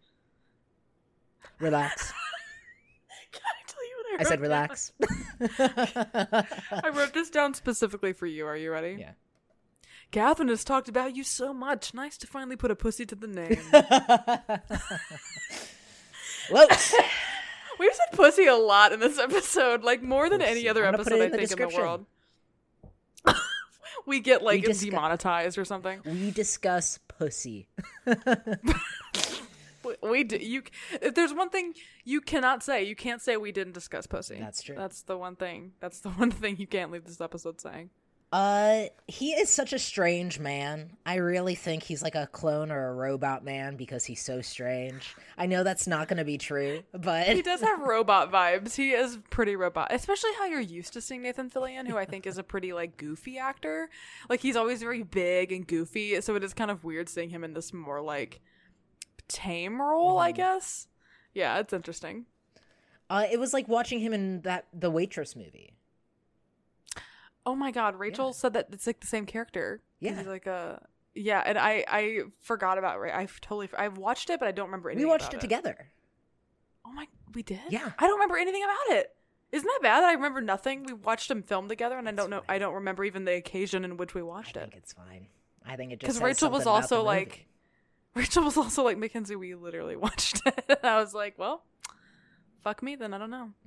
Speaker 2: Relax.
Speaker 1: Can I tell you what I
Speaker 2: I said
Speaker 1: wrote down?
Speaker 2: relax.
Speaker 1: I wrote this down specifically for you. Are you ready?
Speaker 2: Yeah.
Speaker 1: Catherine has talked about you so much. Nice to finally put a pussy to the name.
Speaker 2: Close.
Speaker 1: We've said pussy a lot in this episode, like more than any
Speaker 2: Pussy.
Speaker 1: other
Speaker 2: I'm gonna put
Speaker 1: episode
Speaker 2: it
Speaker 1: I
Speaker 2: in the
Speaker 1: think in the
Speaker 2: description.
Speaker 1: world. We get like
Speaker 2: We discuss-
Speaker 1: demonetized or something.
Speaker 2: We discuss pussy.
Speaker 1: We, we do, you. If there's one thing you cannot say, you can't say we didn't discuss pussy.
Speaker 2: That's true.
Speaker 1: That's the one thing. That's the one thing you can't leave this episode saying.
Speaker 2: Uh, he is such a strange man. I really think he's like a clone or a robot man because he's so strange. I know that's not going to be true, but
Speaker 1: He does have robot vibes. He is pretty robot, especially how you're used to seeing Nathan Fillion, who I think is a pretty like goofy actor. Like he's always very big and goofy, so it is kind of weird seeing him in this more like tame role, I guess. Yeah, it's interesting.
Speaker 2: uh, it was like watching him in that the Waitress movie.
Speaker 1: Oh my god, Rachel
Speaker 2: Yeah.
Speaker 1: said that it's like the same character. 'Cause
Speaker 2: Yeah.
Speaker 1: he's like a yeah, and I I forgot about Ra- I totally I've watched it, but I don't remember anything.
Speaker 2: We watched
Speaker 1: about
Speaker 2: it together.
Speaker 1: Oh my, we did?
Speaker 2: Yeah.
Speaker 1: I don't remember anything about it. Isn't that bad? I remember nothing. We watched them film together, and I
Speaker 2: That's
Speaker 1: don't know.
Speaker 2: fine.
Speaker 1: I don't remember even the occasion in which we
Speaker 2: I
Speaker 1: watched it.
Speaker 2: think it's fine. I think it just
Speaker 1: Because
Speaker 2: says
Speaker 1: Rachel was
Speaker 2: something about
Speaker 1: also
Speaker 2: the movie.
Speaker 1: like, Rachel was also like, Mackenzie, we literally watched it. And I was like, well, fuck me, then I don't know.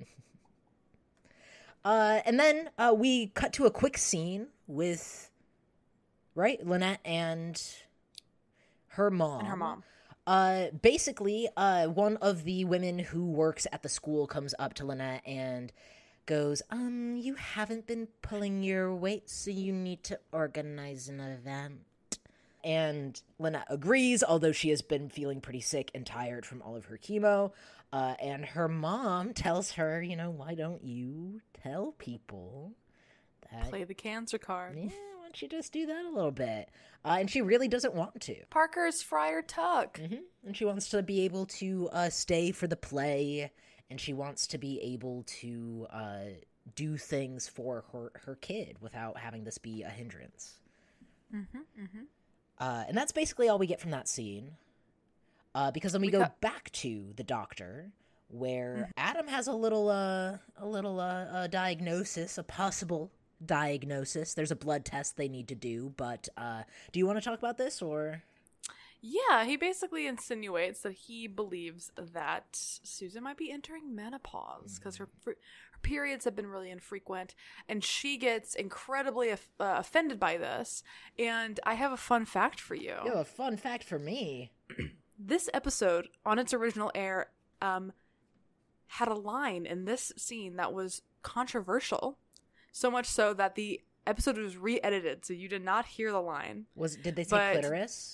Speaker 2: Uh, and then uh, we cut to a quick scene with, right, Lynette and her mom.
Speaker 1: And her mom.
Speaker 2: Uh, basically, uh, one of the women who works at the school comes up to Lynette and goes, um, you haven't been pulling your weight, so you need to organize an event. And Lynette agrees, although she has been feeling pretty sick and tired from all of her chemo. Uh, and her mom tells her, you know, why don't you tell people that,
Speaker 1: Play the cancer card.
Speaker 2: yeah, why don't you just do that a little bit? Uh, and she really doesn't want to.
Speaker 1: Parker's Friar Tuck.
Speaker 2: hmm And she wants to be able to uh, stay for the play, and she wants to be able to uh, do things for her, her kid without having this be a hindrance.
Speaker 1: Mm-hmm, mm-hmm.
Speaker 2: Uh, and that's basically all we get from that scene. Uh, because then we,
Speaker 1: We
Speaker 2: go
Speaker 1: cut-
Speaker 2: back to the doctor, where Adam has a little, uh, a little uh, uh, diagnosis, a possible diagnosis. There's a blood test they need to do, but uh, do you want to talk about this, or?
Speaker 1: Yeah, he basically insinuates that he believes that Susan might be entering menopause because her her periods have been really infrequent, and she gets incredibly uh, offended by this. And I have a fun fact for you.
Speaker 2: You have a fun fact for me.
Speaker 1: This episode, on its original air, um, had a line in this scene that was controversial, so much so that the episode was re-edited, so you did not hear the line.
Speaker 2: Was did they say
Speaker 1: But-
Speaker 2: clitoris?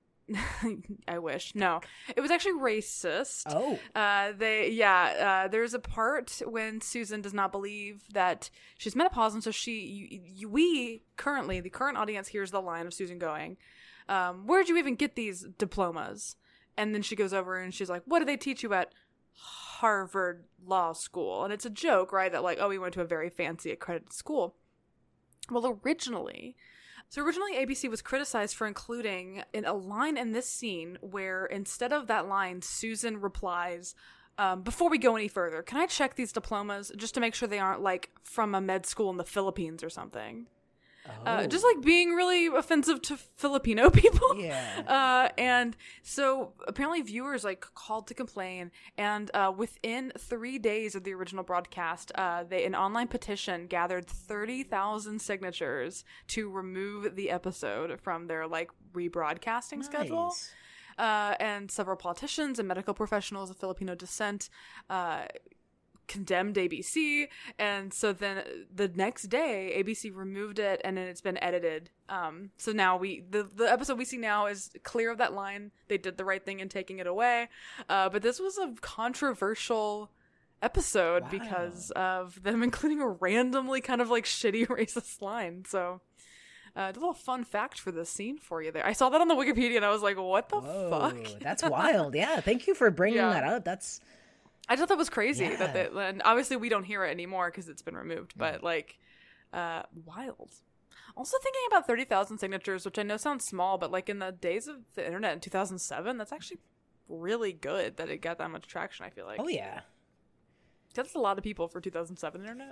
Speaker 1: I wish. No, it was actually racist.
Speaker 2: Oh,
Speaker 1: Uh, they, yeah, uh, there's a part when Susan does not believe that she's menopause, and so she, you, you, we currently, the current audience hears the line of Susan going, um, where'd you even get these diplomas? And then she goes over and she's like, what do they teach you at Harvard Law School? And it's a joke, right? That like, oh, we went to a very fancy accredited school. Well, originally, so originally A B C was criticized for including in a line in this scene where instead of that line, Susan replies, um, before we go any further, can I check these diplomas just to make sure they aren't like from a med school in the Philippines or something?
Speaker 2: oh.
Speaker 1: Uh, just like being really offensive to Filipino people.
Speaker 2: Yeah.
Speaker 1: Uh, and so apparently viewers like called to complain, and uh, within three days of the original broadcast, uh, they an online petition gathered thirty thousand signatures to remove the episode from their like rebroadcasting schedule.
Speaker 2: Nice.
Speaker 1: Uh, and several politicians and medical professionals of Filipino descent uh, condemned A B C, and so then the next day A B C removed it, and then it's been edited. Um, so now we the the episode we see now is clear of that line. They did the right thing in taking it away, uh, but this was a controversial episode
Speaker 2: Wow.
Speaker 1: because of them including a randomly kind of like shitty racist line. So. Uh, a little fun fact for this scene for you there. I saw that on the Wikipedia and I was like, what the
Speaker 2: Whoa,
Speaker 1: fuck?
Speaker 2: that's wild. Yeah, thank you for bringing
Speaker 1: Yeah.
Speaker 2: that up. That's
Speaker 1: I just thought that was crazy
Speaker 2: Yeah.
Speaker 1: that they, and obviously we don't hear it anymore because it's been removed, but like, uh, wild. Also thinking about thirty thousand signatures, which I know sounds small, but like in the days of the internet in two thousand seven, that's actually really good that it got that much traction, I feel like.
Speaker 2: oh yeah.
Speaker 1: That's a lot of people for two thousand seven internet.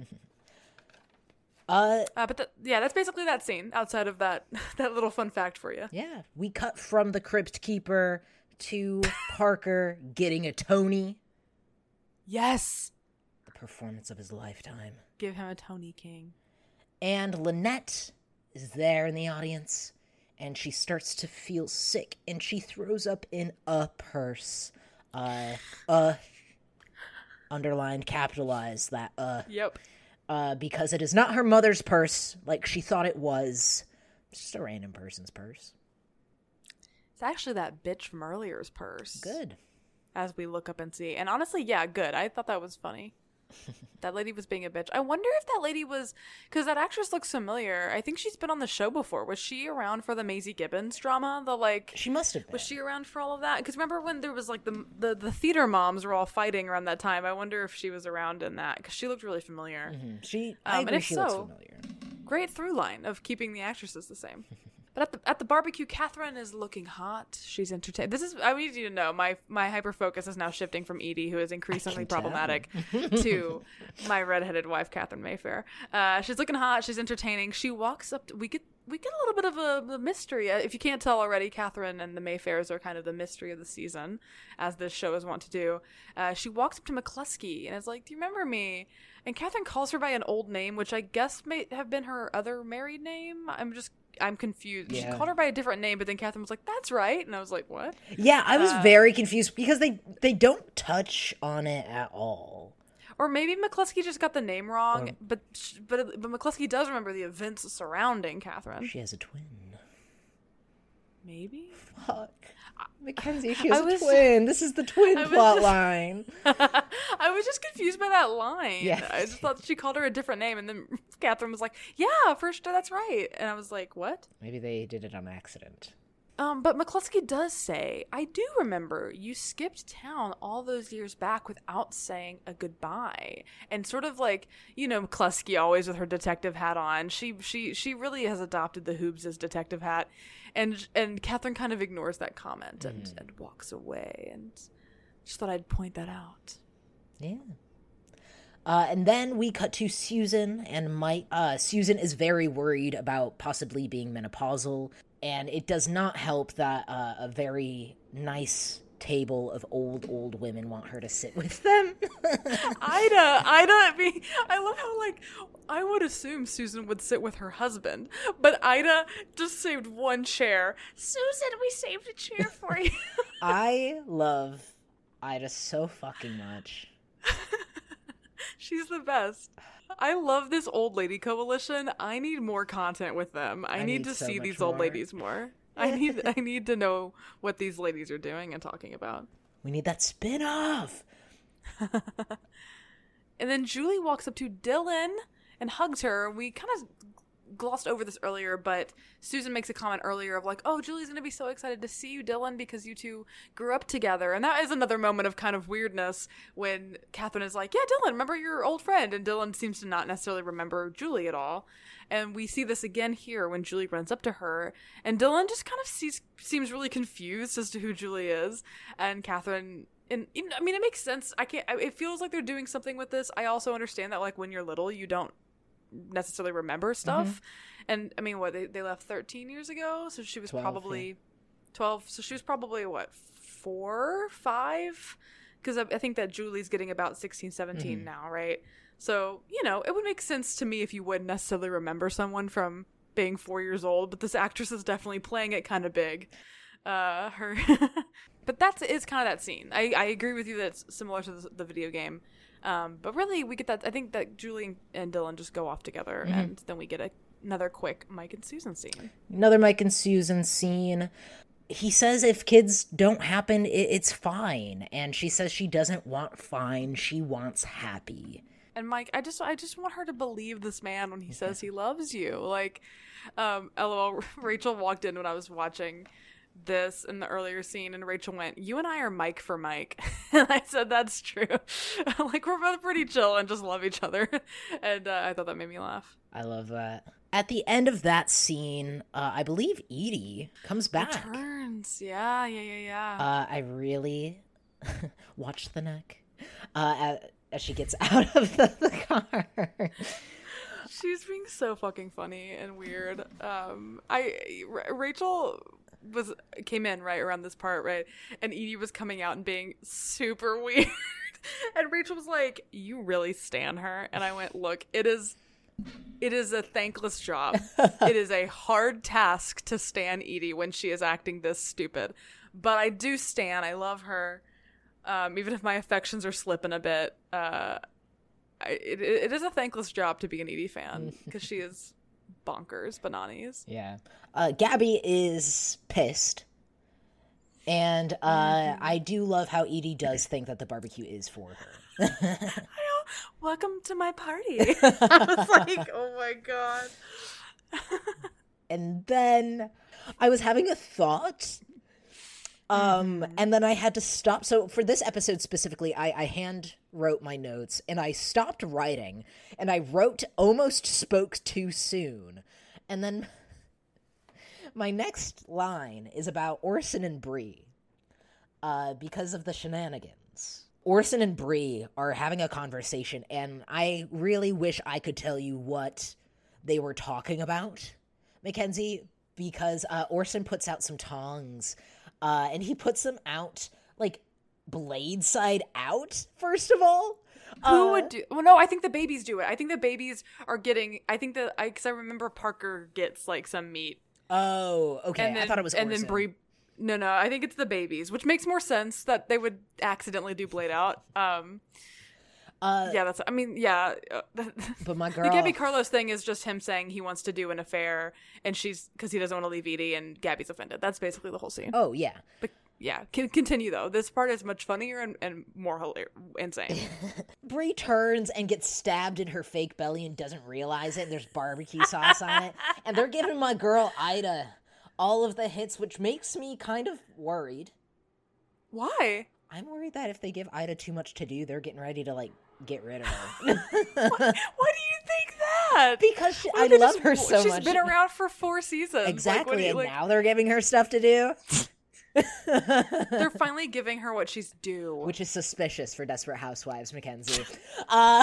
Speaker 2: Uh,
Speaker 1: uh, but th- yeah, that's basically that scene outside of that, that little fun fact for you.
Speaker 2: yeah. We cut from the Crypt Keeper to Parker getting a Tony,
Speaker 1: Yes!
Speaker 2: the performance of his lifetime.
Speaker 1: Give him a Tony King.
Speaker 2: And Lynette is there in the audience, and she starts to feel sick, and she throws up in a purse. Uh, uh, underlined, capitalized that, uh,
Speaker 1: Yep.
Speaker 2: uh, because it is not her mother's purse like she thought it was. It's just a random person's purse.
Speaker 1: It's actually that bitch from earlier's purse.
Speaker 2: Good.
Speaker 1: As we look up and see. And honestly, yeah, good. I thought that was funny. That lady was being a bitch. I wonder if that lady was, because that actress looks familiar. I think she's been on the show before. Was she around for the Maisie Gibbons drama? The like,
Speaker 2: She must have been.
Speaker 1: was she around for all of that? Because remember when there was like the, the the theater moms were all fighting around that time? I wonder if she was around in that because she looked really familiar.
Speaker 2: Mhm. She,
Speaker 1: Um,
Speaker 2: I
Speaker 1: and
Speaker 2: agree
Speaker 1: if
Speaker 2: she looks
Speaker 1: so-
Speaker 2: familiar.
Speaker 1: Great through line of keeping the actresses the same. But at the at the barbecue, Catherine is looking hot. She's entertained. This is I need you to know my my hyper focus is now shifting from Edie, who is increasingly
Speaker 2: tell.
Speaker 1: problematic, to my redheaded wife, Catherine Mayfair. Uh, she's looking hot. She's entertaining. She walks up. To, we get we get a little bit of a, a mystery. Uh, If you can't tell already, Catherine and the Mayfairs are kind of the mystery of the season, as this show is wont to do. Uh, she walks up to McCluskey and is like, "Do you remember me?" And Catherine calls her by an old name, which I guess may have been her other married name. I'm just, I'm confused. She
Speaker 2: Yeah.
Speaker 1: called her by a different name, but then Catherine was like, "That's right," and I was like, "What?"
Speaker 2: Yeah, I was
Speaker 1: Uh,
Speaker 2: very confused because they they don't touch on it at all.
Speaker 1: Or maybe McCluskey just got the name wrong,
Speaker 2: Or-
Speaker 1: but sh- but but McCluskey does remember the events surrounding Catherine.
Speaker 2: She has a twin.
Speaker 1: Maybe.
Speaker 2: Fuck. Mackenzie, she
Speaker 1: I
Speaker 2: has a
Speaker 1: was-
Speaker 2: twin. This is the twin
Speaker 1: I was
Speaker 2: plot
Speaker 1: just-
Speaker 2: line.
Speaker 1: I was just confused by that line.
Speaker 2: Yeah.
Speaker 1: I just thought she called her a different name, and then Catherine was like, "Yeah, for sure, that's right." And I was like, "What?"
Speaker 2: Maybe they did it on accident.
Speaker 1: Um, but McCluskey does say, I do remember you skipped town all those years back without saying a goodbye. And sort of like, you know, McCluskey always with her detective hat on. She she she really has adopted the Hoobs' detective hat. And and Catherine kind of ignores that comment and, mm. and walks away. And just thought I'd point that out.
Speaker 2: Yeah. Uh, and then we cut to Susan and Mike. Uh, Susan is very worried about possibly being menopausal. And it does not help that uh, a very nice table of old, old women want her to sit with them.
Speaker 1: Ida, Ida, I mean, I love how, like, I would assume Susan would sit with her husband, but Ida just saved one chair. Susan, we saved a chair for you.
Speaker 2: I love Ida so fucking much.
Speaker 1: She's the best. I love this old lady coalition. I need more content with them. I, I need, need to so see these more. old ladies more. I need I need to know what these ladies are doing and talking about.
Speaker 2: We need that spin-off.
Speaker 1: And then Julie walks up to Dylan and hugs her. We kind of glossed over this earlier, but Susan makes a comment earlier of like, oh, Julie's going to be so excited to see you, Dylan, because you two grew up together. And that is another moment of kind of weirdness when Catherine is like, yeah, Dylan, remember your old friend? And Dylan seems to not necessarily remember Julie at all. And we see this again here when Julie runs up to her, and Dylan just kind of sees, seems really confused as to who Julie is. And Catherine, and I mean, it makes sense. I can't, it feels like they're doing something with this. I also understand that like when you're little, you don't necessarily remember stuff. Mm-hmm. And I mean, what, they, they left thirteen years ago, so she was twelve, probably yeah. twelve, so she was probably what, four, five, because I, I think that Julie's getting about sixteen, seventeen mm-hmm. now, right? So, you know, it would make sense to me if you wouldn't necessarily remember someone from being four years old, but this actress is definitely playing it kind of big. Uh her but that's is kind of that scene. I, I agree with you that it's similar to the, the video game. Um, but really, we get that. I think that Julie and Dylan just go off together, mm-hmm. and then we get a, another quick Mike and Susan scene.
Speaker 2: Another Mike and Susan scene. He says if kids don't happen, it, it's fine. And she says she doesn't want fine. She wants happy.
Speaker 1: And Mike, I just I just want her to believe this man when he says he loves you. Like, um, LOL, Rachel walked in when I was watching this in the earlier scene, and Rachel went, you and I are Mike for Mike. And I said, that's true. Like, we're both pretty chill and just love each other. And uh, I thought that made me laugh.
Speaker 2: I love that. At the end of that scene, uh, I believe Edie comes back.
Speaker 1: Returns. Yeah, yeah, yeah, yeah.
Speaker 2: Uh, I really watched the neck uh, as, as she gets out of the, the car.
Speaker 1: She's being so fucking funny and weird. Um, I R- Rachel was came in right around this part, right, and Edie was coming out and being super weird, and Rachel was like, "You really stan her?" And I went, "Look, it is, it is a thankless job. It is a hard task to stan Edie when she is acting this stupid, but I do stan. I love her, um, even if my affections are slipping a bit. Uh, I, it, it is a thankless job to be an Edie fan because she is." Bonkers, bananas.
Speaker 2: Yeah. Uh, Gabby is pissed. And uh, mm-hmm. I do love how Edie does think that the barbecue is for her.
Speaker 1: Welcome to my party. I was like, oh my God.
Speaker 2: And then I was having a thought. Um, mm-hmm. And then I had to stop. So for this episode specifically, I, I hand wrote my notes and I stopped writing and I wrote almost spoke too soon. And then my next line is about Orson and Bree, uh, because of the shenanigans. Orson and Bree are having a conversation and I really wish I could tell you what they were talking about, Mackenzie, because uh, Orson puts out some tongs. Uh, and he puts them out, like, blade side out, first of all.
Speaker 1: Who
Speaker 2: uh,
Speaker 1: would do... Well, no, I think the babies do it. I think the babies are getting... I think that... Because I, I remember Parker gets, like, some meat.
Speaker 2: Oh, okay.
Speaker 1: And then,
Speaker 2: I thought it was Orson.
Speaker 1: And then Bree... No, no, I think it's the babies, which makes more sense that they would accidentally do blade out. Um... Uh, yeah, that's, I mean, yeah.
Speaker 2: But my girl...
Speaker 1: The Gabby Carlos thing is just him saying he wants to do an affair, and she's, because he doesn't want to leave Edie, and Gabby's offended. That's basically the whole scene.
Speaker 2: Oh, yeah.
Speaker 1: But, yeah, can continue, though. This part is much funnier and, and more hilarious, insane.
Speaker 2: Bree turns and gets stabbed in her fake belly and doesn't realize it, and there's barbecue sauce on it. And they're giving my girl Ida all of the hits, which makes me kind of worried.
Speaker 1: Why?
Speaker 2: I'm worried that if they give Ida too much to do, they're getting ready to, like, get rid of her.
Speaker 1: why, why do you think that?
Speaker 2: Because she, I
Speaker 1: they
Speaker 2: love
Speaker 1: just-
Speaker 2: her so
Speaker 1: she's
Speaker 2: much.
Speaker 1: been around for four seasons. Like,
Speaker 2: Exactly,
Speaker 1: what do you,
Speaker 2: and
Speaker 1: like,
Speaker 2: now they're giving her stuff to do.
Speaker 1: they're finally giving her what she's due.
Speaker 2: Which is suspicious for Desperate Housewives, Mackenzie. uh,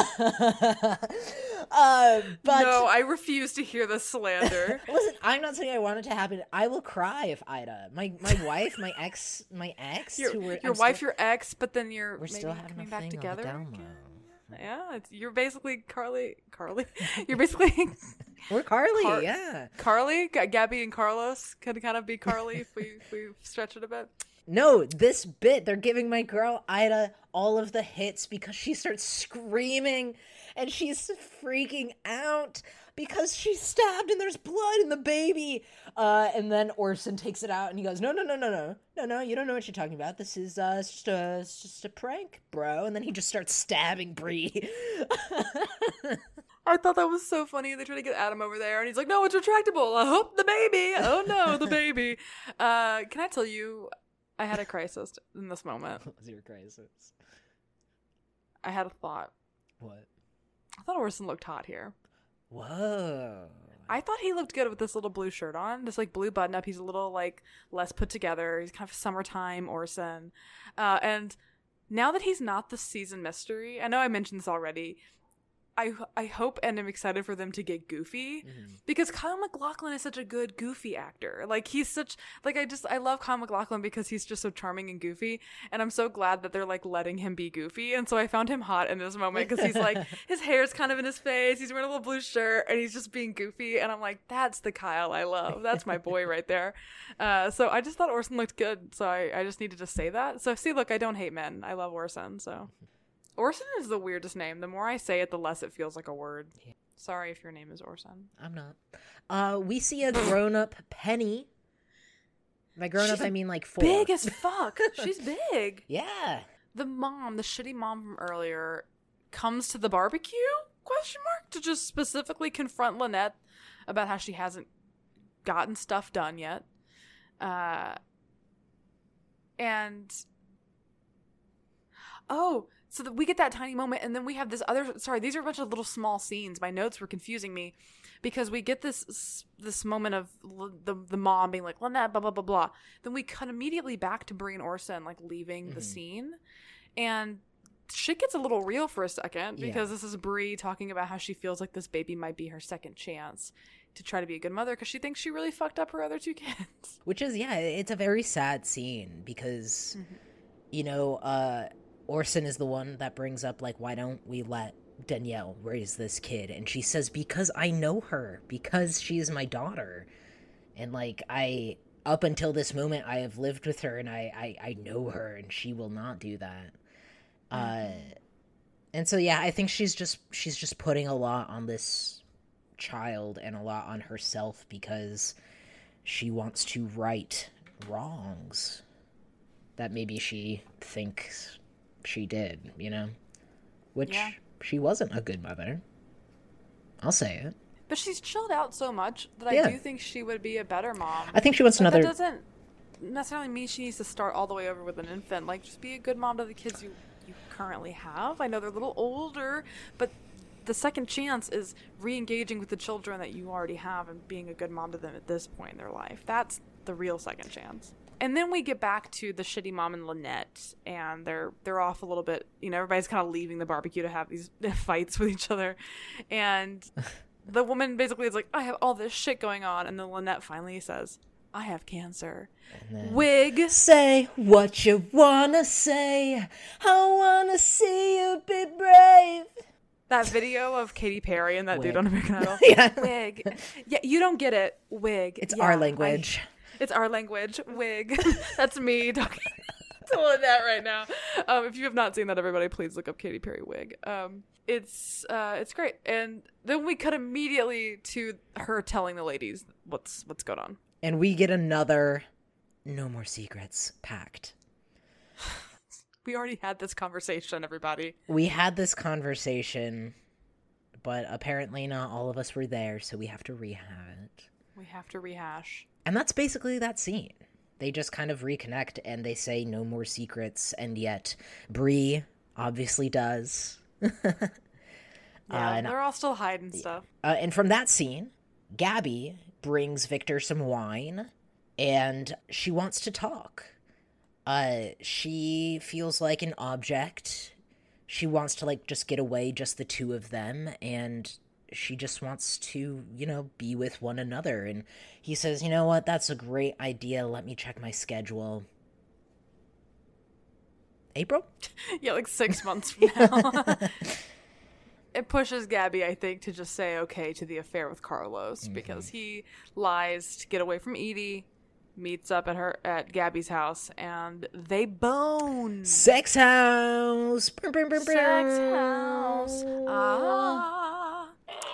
Speaker 2: uh, but
Speaker 1: no, I refuse to hear the slander.
Speaker 2: listen, I'm not saying I want it to happen. I will cry if Ida, my my wife, my ex, my ex,
Speaker 1: your
Speaker 2: who were,
Speaker 1: your
Speaker 2: I'm
Speaker 1: wife,
Speaker 2: still,
Speaker 1: your ex, but then you're
Speaker 2: we're
Speaker 1: maybe
Speaker 2: still having
Speaker 1: coming
Speaker 2: a
Speaker 1: back
Speaker 2: thing
Speaker 1: together.
Speaker 2: on the down
Speaker 1: again.
Speaker 2: low.
Speaker 1: Yeah, it's, you're basically Carly. Carly, you're basically
Speaker 2: We're Carly,
Speaker 1: Car-
Speaker 2: yeah.
Speaker 1: Carly. G- Gabby and Carlos could kind of be Carly if we if we stretch it a bit.
Speaker 2: No, this bit, they're giving my girl Ida all of the hits because she starts screaming and she's freaking out because she's stabbed and there's blood in the baby. Uh, and then Orson takes it out and he goes, no, no, no, no, no, no, no, you don't know what you're talking about. This is uh, it's just, a, it's just a prank, bro. And then he just starts stabbing Bree.
Speaker 1: I thought that was so funny. They try to get Adam over there, and he's like, "No, it's retractable. I hope the baby. Oh no, the baby." Uh, can I tell you, I had a crisis in this moment.
Speaker 2: What was your crisis?
Speaker 1: I had a thought.
Speaker 2: What?
Speaker 1: I thought Orson looked hot here.
Speaker 2: Whoa.
Speaker 1: I thought he looked good with this little blue shirt on, this like blue button up. He's a little like less put together. He's kind of summertime Orson, uh, and now that he's not the season mystery, I know I mentioned this already. I I hope and I'm excited for them to get goofy
Speaker 2: Mm-hmm.
Speaker 1: because Kyle MacLachlan is such a good goofy actor. Like he's such like I just I love Kyle MacLachlan because he's just so charming and goofy, and I'm so glad that they're like letting him be goofy. And so I found him hot in this moment because he's like his hair's kind of in his face, he's wearing a little blue shirt, and he's just being goofy. And I'm like, that's the Kyle I love. That's my boy right there. Uh, so I just thought Orson looked good. So I I just needed to say that. So see, look, I don't hate men. I love Orson. So. Orson is the weirdest name. The more I say it, the less it feels like a word.
Speaker 2: Yeah.
Speaker 1: Sorry if your name is Orson.
Speaker 2: I'm not. Uh, we see a grown-up Penny. By grown-up,
Speaker 1: She's
Speaker 2: I mean like four.
Speaker 1: Big as fuck. She's big.
Speaker 2: Yeah.
Speaker 1: The mom, the shitty mom from earlier, comes to the barbecue, question mark, to just specifically confront Lynette about how she hasn't gotten stuff done yet. Uh, and... Oh... So that we get that tiny moment, and then we have this other. Sorry, these are a bunch of little small scenes. My notes were confusing me because we get this this moment of l- the the mom being like Lynette, blah blah blah blah. Then we cut immediately back to Bree and Orson like leaving
Speaker 2: Mm-hmm.
Speaker 1: the scene, and shit gets a little real for a second because
Speaker 2: Yeah.
Speaker 1: this is Bree talking about how she feels like this baby might be her second chance to try to be a good mother because she thinks she really fucked up her other two kids.
Speaker 2: Which is, yeah, it's a very sad scene because,
Speaker 1: Mm-hmm.
Speaker 2: you know, uh, Orson is the one that brings up, like, why don't we let Danielle raise this kid? And she says, because I know her, because she is my daughter. And, like, I, up until this moment, I have lived with her and I, I, I know her and she will not do that. Mm-hmm. Uh, and so, yeah, I think she's just, she's just putting a lot on this child and a lot on herself because she wants to right wrongs that maybe she thinks she did, you know? Which
Speaker 1: Yeah.
Speaker 2: she wasn't a good mother. I'll say it.
Speaker 1: But she's chilled out so much that
Speaker 2: Yeah.
Speaker 1: I do think she would be a better mom.
Speaker 2: I think she wants
Speaker 1: But
Speaker 2: another...
Speaker 1: that doesn't necessarily mean she needs to start all the way over with an infant. Like, just be a good mom to the kids you, you currently have. I know they're a little older, but the second chance is re-engaging with the children that you already have and being a good mom to them at this point in their life. That's the real second chance. And then we get back to the shitty mom and Lynette, and they're they're off a little bit. You know, everybody's kind of leaving the barbecue to have these fights with each other. And the woman basically is like, I have all this shit going on. And then Lynette finally says, I have cancer. Wig.
Speaker 2: Say what you wanna say. I wanna see you be brave.
Speaker 1: That video of Katy Perry and that
Speaker 2: Wig.
Speaker 1: dude on American Idol.
Speaker 2: Yeah.
Speaker 1: Wig. Yeah, you don't get it. Wig.
Speaker 2: It's
Speaker 1: Yeah,
Speaker 2: our
Speaker 1: I-
Speaker 2: language.
Speaker 1: It's our language. Wig. That's me talking to Lynette right now. Um, if you have not seen that, everybody, please look up Katy Perry wig. Um, it's uh, it's great. And then we cut immediately to her telling the ladies what's what's going on.
Speaker 2: And we get another no more secrets pact.
Speaker 1: We already had this conversation, everybody.
Speaker 2: We had this conversation, but apparently not all of us were there, so we have to rehab it.
Speaker 1: We have to rehash.
Speaker 2: And that's basically that scene. They just kind of reconnect and they say no more secrets, and yet Bree obviously does.
Speaker 1: Yeah,
Speaker 2: uh,
Speaker 1: they're all still hiding stuff.
Speaker 2: Uh, and from that scene, Gabby brings Victor some wine, and she wants to talk. Uh, she feels like an object. She wants to, like, just get away, just the two of them, and she just wants to, you know, be with one another. And he says, you know what, that's a great idea. Let me check my schedule. April?
Speaker 1: Yeah, like six months from now. It pushes Gabby, I think, to just say okay to the affair with Carlos, mm-hmm. because he lies to get away from Edie, meets up at her at Gabby's house, and they bone.
Speaker 2: Sex house.
Speaker 1: Sex house. Ah.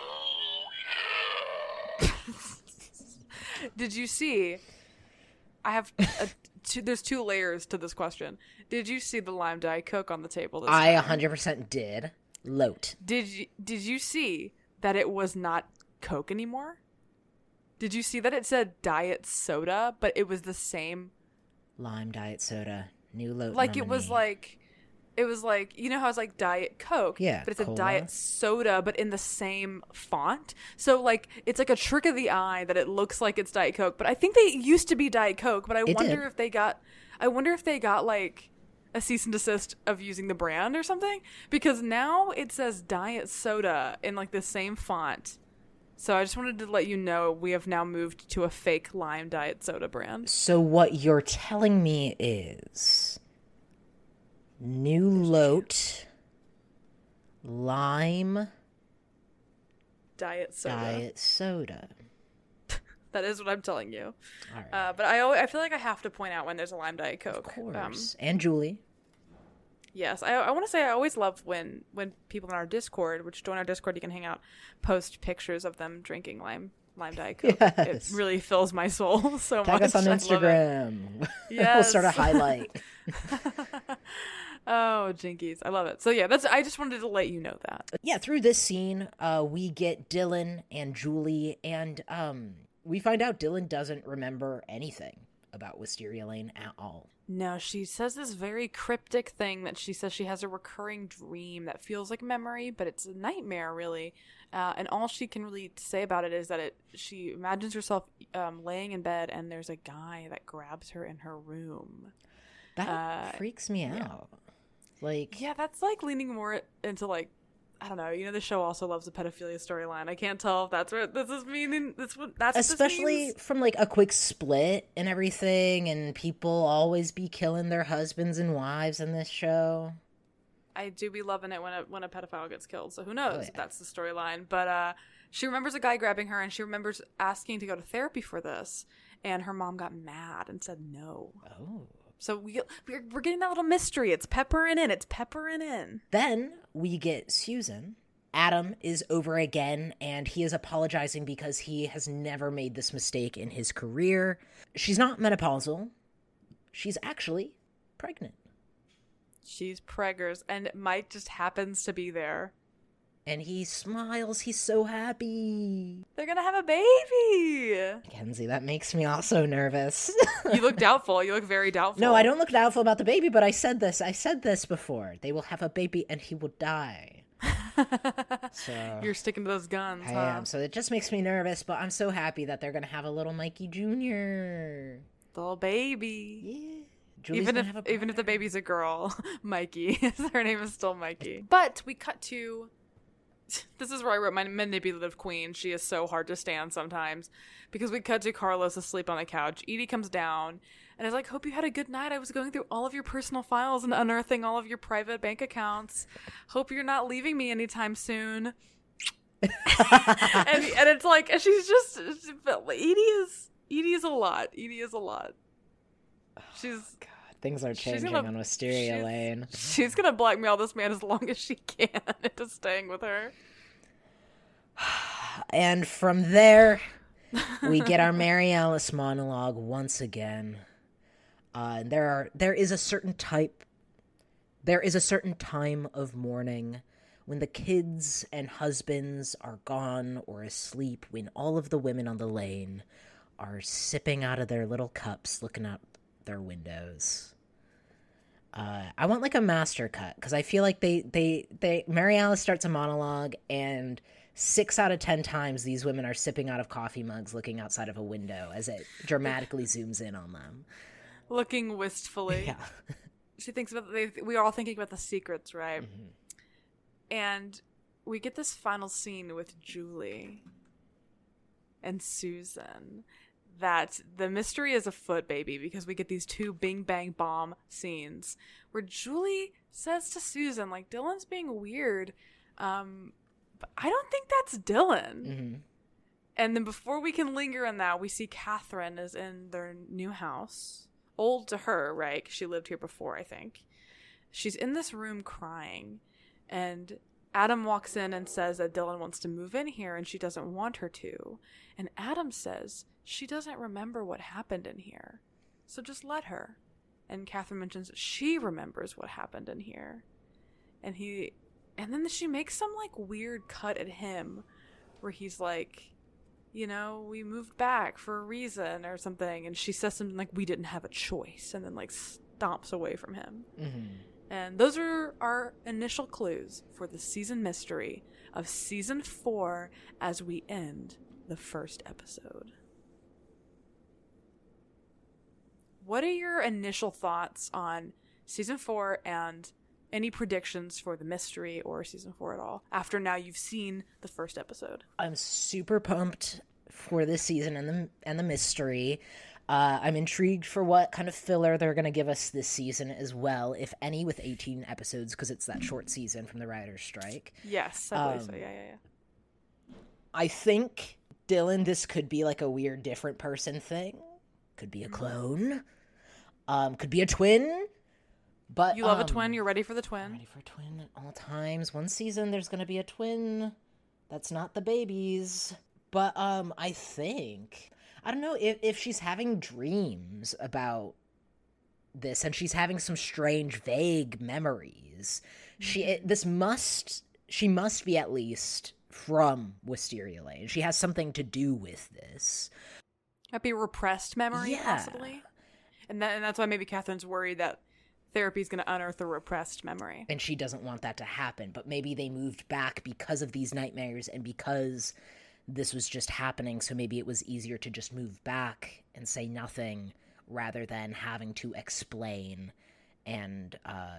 Speaker 1: Did you see? I have a, two, there's two layers to this question. Did you see the lime Diet Coke on the table? This
Speaker 2: I
Speaker 1: time?
Speaker 2: one hundred percent did. Loat.
Speaker 1: Did you Did you see that it was not Coke anymore? Did you see that it said diet soda, but it was the same
Speaker 2: lime diet soda, new Loat?
Speaker 1: Like
Speaker 2: nominee.
Speaker 1: it was like, it was like, you know how it's like Diet Coke,
Speaker 2: yeah,
Speaker 1: but it's
Speaker 2: cola.
Speaker 1: a diet soda, but in the same font. So like it's like a trick of the eye that it looks like it's Diet Coke, but I think they used to be Diet Coke. But I
Speaker 2: it
Speaker 1: wonder
Speaker 2: did.
Speaker 1: if they got, I wonder if they got like a cease and desist of using the brand or something, because now it says diet soda in like the same font. So I just wanted to let you know we have now moved to a fake lime diet soda brand.
Speaker 2: So what you're telling me is new Loat lime
Speaker 1: diet soda.
Speaker 2: Diet soda.
Speaker 1: That is what I'm telling you.
Speaker 2: All right.
Speaker 1: Uh, but I always, I feel like I have to point out when there's a lime Diet Coke.
Speaker 2: Of course.
Speaker 1: Um,
Speaker 2: and Julie.
Speaker 1: yes. I, I want to say I always love when, when people in our Discord, which join our Discord, you can hang out, post pictures of them drinking lime lime Diet Coke.
Speaker 2: Yes.
Speaker 1: It really fills my soul so
Speaker 2: Tag
Speaker 1: much.
Speaker 2: us on
Speaker 1: I love
Speaker 2: Instagram.
Speaker 1: Yes.
Speaker 2: We'll start a highlight.
Speaker 1: Oh, jinkies. I love it. So yeah, that's. I just wanted to let you know that.
Speaker 2: Yeah, through this scene, uh, we get Dylan and Julie, and um, we find out Dylan doesn't remember anything about Wisteria Lane at all.
Speaker 1: No, she says this very cryptic thing that she says she has a recurring dream that feels like memory, but it's a nightmare, really. Uh, and all she can really say about it is that it she imagines herself um, laying in bed, and there's a guy that grabs her in her room.
Speaker 2: That
Speaker 1: Uh,
Speaker 2: freaks me
Speaker 1: yeah.
Speaker 2: out. Like,
Speaker 1: Yeah, that's like leaning more into like, I don't know. You know, the show also loves a pedophilia storyline. I can't tell if that's what this is meaning. That's what that's what this
Speaker 2: especially
Speaker 1: means.
Speaker 2: from like a quick split and everything, and people always be killing their husbands and wives in this show.
Speaker 1: I do be loving it when a when a pedophile gets killed. So who knows
Speaker 2: Oh,
Speaker 1: if
Speaker 2: yeah.
Speaker 1: that's the storyline. But uh, she remembers a guy grabbing her, and she remembers asking to go to therapy for this. And her mom got mad and said no.
Speaker 2: Oh.
Speaker 1: So we we're, we're getting that little mystery. It's peppering in. It's peppering in.
Speaker 2: Then we get Susan. Adam is over again, and he is apologizing because he has never made this mistake in his career. She's not menopausal. She's actually pregnant.
Speaker 1: She's preggers, and Mike just happens to be there.
Speaker 2: And he smiles. He's so happy.
Speaker 1: They're gonna have a baby.
Speaker 2: Kenzie, that makes me also nervous.
Speaker 1: You look doubtful. You look very doubtful.
Speaker 2: No, I don't look doubtful about the baby, but I said this. I said this before. They will have a baby and he will die. So
Speaker 1: You're sticking to those guns,
Speaker 2: I
Speaker 1: huh?
Speaker 2: am. So it just makes me nervous, but I'm so happy that they're going to have a little Mikey Junior
Speaker 1: Little baby.
Speaker 2: Yeah. Julie's
Speaker 1: Even
Speaker 2: gonna
Speaker 1: if
Speaker 2: have a
Speaker 1: even if the
Speaker 2: brother.
Speaker 1: baby's a girl, Mikey, her name is still Mikey. But we cut to. This is where I wrote my manipulative queen. She is so hard to stand sometimes, because we cut to Carlos asleep on the couch. Edie comes down and is like, "Hope you had a good night. I was going through all of your personal files and unearthing all of your private bank accounts. Hope you're not leaving me anytime soon." and and it's like, and she's just Edie is Edie is a lot. Edie is a lot. She's.
Speaker 2: God, things are
Speaker 1: She's
Speaker 2: changing
Speaker 1: gonna-
Speaker 2: on Wisteria
Speaker 1: she's-
Speaker 2: Lane.
Speaker 1: She's gonna blackmail this man as long as she can into staying with her.
Speaker 2: And from there, we get our Mary Alice monologue once again. Uh, and there are there is a certain type, there is a certain time of mourning when the kids and husbands are gone or asleep, when all of the women on the lane are sipping out of their little cups, looking out their windows. Uh, I want like a master cut because I feel like they, they, they, Mary Alice starts a monologue and six out of ten times these women are sipping out of coffee mugs looking outside of a window as it dramatically zooms in on them.
Speaker 1: Looking wistfully.
Speaker 2: Yeah.
Speaker 1: She thinks about, they, we are all thinking about the secrets, right?
Speaker 2: Mm-hmm.
Speaker 1: And we get this final scene with Julie and Susan. That the mystery is afoot, baby, because we get these two bing bang bomb scenes where Julie says to Susan, like, Dylan's being weird, um, but I don't think that's Dylan.
Speaker 2: Mm-hmm.
Speaker 1: And then before we can linger on that, we see Catherine is in their new house. Old to her, right? 'Cause she lived here before, I think. She's in this room crying, and Adam walks in and says that Dylan wants to move in here and she doesn't want her to. And Adam says she doesn't remember what happened in here, so just let her. And Catherine mentions she remembers what happened in here. And he, and then she makes some like weird cut at him where he's like, you know, we moved back for a reason or something. And she says something like, we didn't have a choice, and then like stomps away from him. Mm-hmm. And those are our initial clues for the season mystery of season four as we end the first episode. What are your initial thoughts on season four and any predictions for the mystery or season four at all after now you've seen the first episode?
Speaker 2: I'm super pumped for this season and the and the mystery. Uh, I'm intrigued for what kind of filler they're going to give us this season as well, if any, with eighteen episodes, because it's that short season from the writer's strike.
Speaker 1: Yes, I believe um, so. Yeah, yeah, yeah.
Speaker 2: I think, Dylan, this could be like a weird different person thing. Could be a clone. Um, could be a twin. But
Speaker 1: you love
Speaker 2: um,
Speaker 1: a twin. You're ready for the twin.
Speaker 2: I'm ready for a twin at all times. One season, there's going to be a twin. That's not the babies. But um, I think... I don't know if, if she's having dreams about this and she's having some strange, vague memories. She it, this must she must be at least from Wisteria Lane. She has something to do with this.
Speaker 1: Might be a repressed memory,
Speaker 2: yeah.
Speaker 1: possibly. And that, and that's why maybe Catherine's worried that therapy is going to unearth a repressed memory.
Speaker 2: And she doesn't want that to happen. But maybe they moved back because of these nightmares and because this was just happening, so maybe it was easier to just move back and say nothing rather than having to explain. And uh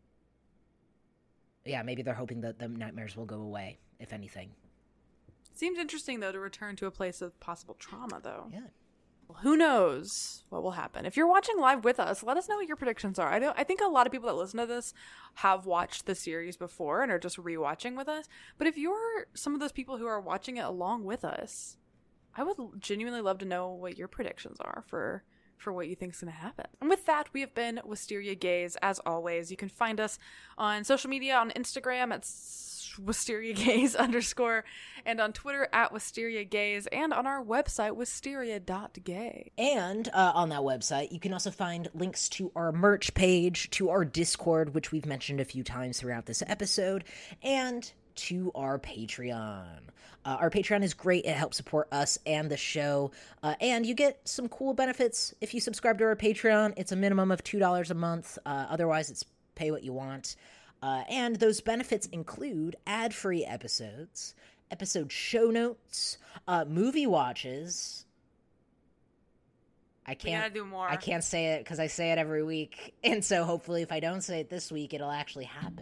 Speaker 2: yeah, maybe they're hoping that the nightmares will go away, if anything.
Speaker 1: Seems interesting though to return to a place of possible trauma though.
Speaker 2: Yeah.
Speaker 1: Who knows what will happen? If you're watching live with us, let us know what your predictions are. I don't. I think a lot of people that listen to this have watched the series before and are just rewatching with us. But if you're some of those people who are watching it along with us, I would genuinely love to know what your predictions are for for what you think is going to happen. And with that, we have been Wisteria Gaze. As always, you can find us on social media, on Instagram at Wisteria Gaze underscore, and on Twitter at Wisteria Gaze, and on our website, wisteria dot gay.
Speaker 2: And uh, on that website, you can also find links to our merch page, to our Discord, which we've mentioned a few times throughout this episode, and to our Patreon. Uh, our Patreon is great. It helps support us and the show. Uh, and you get some cool benefits if you subscribe to our Patreon. It's a minimum of two dollars a month. Uh, otherwise, it's pay what you want. Uh, and those benefits include ad-free episodes, episode show notes, uh, movie watches. I can't,
Speaker 1: we gotta do more.
Speaker 2: I can't say it because I say it every week. And so hopefully if I don't say it this week, it'll actually happen.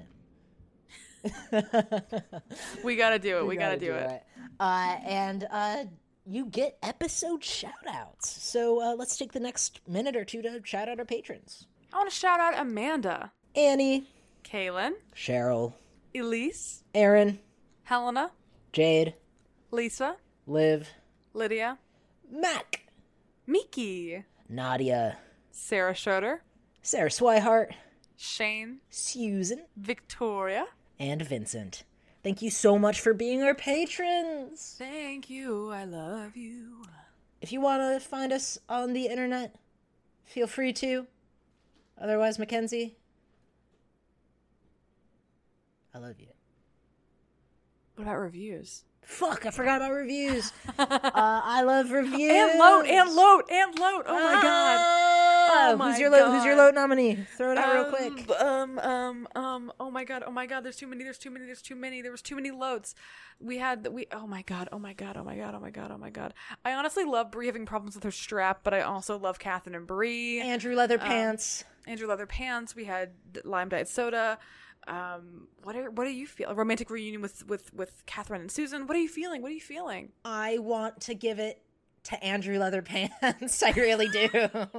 Speaker 1: we gotta do it. We, we gotta, gotta, do, do it.
Speaker 2: it. Uh, and uh, you get episode shout-outs. So uh, let's take the next minute or two to shout out our patrons.
Speaker 1: I want to shout out Amanda.
Speaker 2: Annie.
Speaker 1: Kaylin.
Speaker 2: Cheryl.
Speaker 1: Elise.
Speaker 2: Aaron.
Speaker 1: Helena.
Speaker 2: Jade.
Speaker 1: Lisa.
Speaker 2: Liv.
Speaker 1: Lydia.
Speaker 2: Mac.
Speaker 1: Miki.
Speaker 2: Nadia.
Speaker 1: Sarah Schroeder.
Speaker 2: Sarah Swihart.
Speaker 1: Shane.
Speaker 2: Susan.
Speaker 1: Victoria.
Speaker 2: And Vincent. Thank you so much for being our patrons.
Speaker 1: Thank you. I love you.
Speaker 2: If you want to find us on the internet, feel free to. Otherwise, Mackenzie, I love you.
Speaker 1: What about reviews?
Speaker 2: Fuck, I forgot about reviews. uh, I love reviews.
Speaker 1: And load, and load, and load. Oh my god.
Speaker 2: Oh,
Speaker 1: Oh my
Speaker 2: who's your load? Who's your
Speaker 1: God.
Speaker 2: load nominee? Throw it out real
Speaker 1: Um,
Speaker 2: quick.
Speaker 1: Um, um, um, oh my god, oh my god, there's too many, there's too many, there's too many, there was too many loads. We had, we, oh my god, oh my god, oh my god, oh my god, oh my god. I honestly love Brie having problems with her strap, but I also love Catherine and Brie.
Speaker 2: Andrew Leatherpants.
Speaker 1: Um, Andrew Leatherpants, we had Lime Diet Soda. Um, what are, what do you feel? A romantic reunion with, with, with Catherine and Susan. What are you feeling? What are you feeling?
Speaker 2: I want to give it to Andrew Leatherpants. I really do.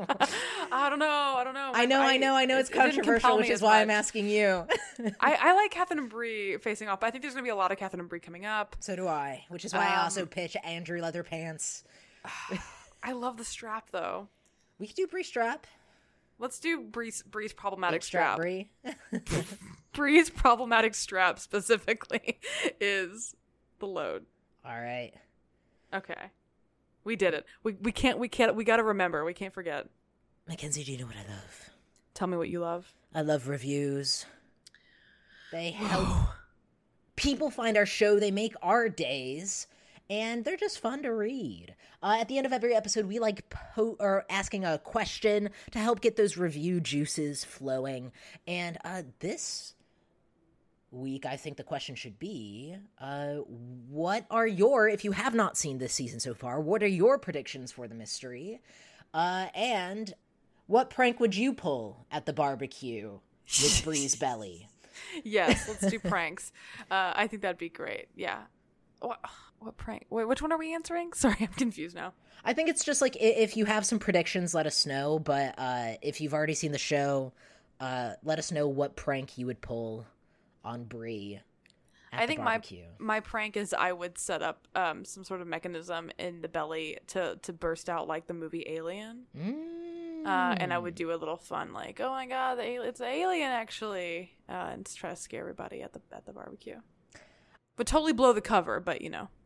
Speaker 1: I don't know. I don't know.
Speaker 2: I know, I, I know, I know it's
Speaker 1: it, it
Speaker 2: controversial, which is why much. I'm asking you.
Speaker 1: I, I like Catherine and Brie facing off, but I think there's going to be a lot of Catherine and Brie coming up.
Speaker 2: So do I, which is why um, I also pitch Andrew Leatherpants.
Speaker 1: I love the strap, though.
Speaker 2: We could do Brie strap.
Speaker 1: Let's do Brie's, Brie's problematic
Speaker 2: Big strap.
Speaker 1: strap.
Speaker 2: Brie.
Speaker 1: Brie's problematic strap specifically is the load.
Speaker 2: All right.
Speaker 1: Okay. We did it. We we can't we can't we got to remember. We can't forget.
Speaker 2: Mackenzie, do you know what I love?
Speaker 1: Tell me what you love.
Speaker 2: I love reviews. They help people find our show. They make our days, and they're just fun to read. Uh, at the end of every episode, we like po- or asking a question to help get those review juices flowing. And uh, this week, I think the question should be, uh, what are your, if you have not seen this season so far, what are your predictions for the mystery? Uh, and what prank would you pull at the barbecue with Brie's belly?
Speaker 1: Yes, let's do pranks. Uh, I think that'd be great. Yeah. What, what prank? Wait, which one are we answering? Sorry, I'm confused now.
Speaker 2: I think it's just like, if you have some predictions, let us know. But uh, if you've already seen the show, uh, let us know what prank you would pull on Brie at
Speaker 1: I think
Speaker 2: the
Speaker 1: my
Speaker 2: barbecue.
Speaker 1: my prank is I would set up um, some sort of mechanism in the belly to, to burst out like the movie Alien.
Speaker 2: Mm.
Speaker 1: Uh, and I would do a little fun like, oh my god, the al- it's an alien actually, uh, and try to scare everybody at the at the barbecue. Would totally blow the cover, but you know.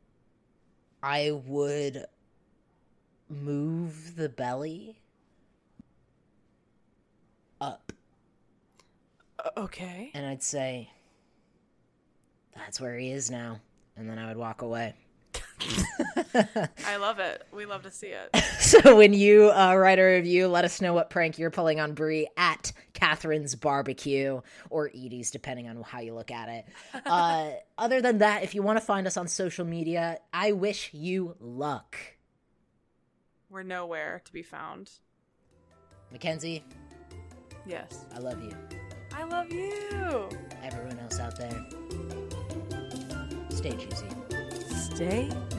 Speaker 2: I would move the belly up.
Speaker 1: Uh, okay.
Speaker 2: And I'd say, that's where he is now. And then I would walk away.
Speaker 1: I love it. We love to see it.
Speaker 2: So when you uh, write a review, let us know what prank you're pulling on Brie at Catherine's Barbecue or Edie's, depending on how you look at it. Uh, other than that, if you want to find us on social media, I wish you luck.
Speaker 1: We're nowhere to be found.
Speaker 2: Mackenzie?
Speaker 1: Yes.
Speaker 2: I love you.
Speaker 1: I love you.
Speaker 2: Everyone else out there, stay juicy.
Speaker 1: Stay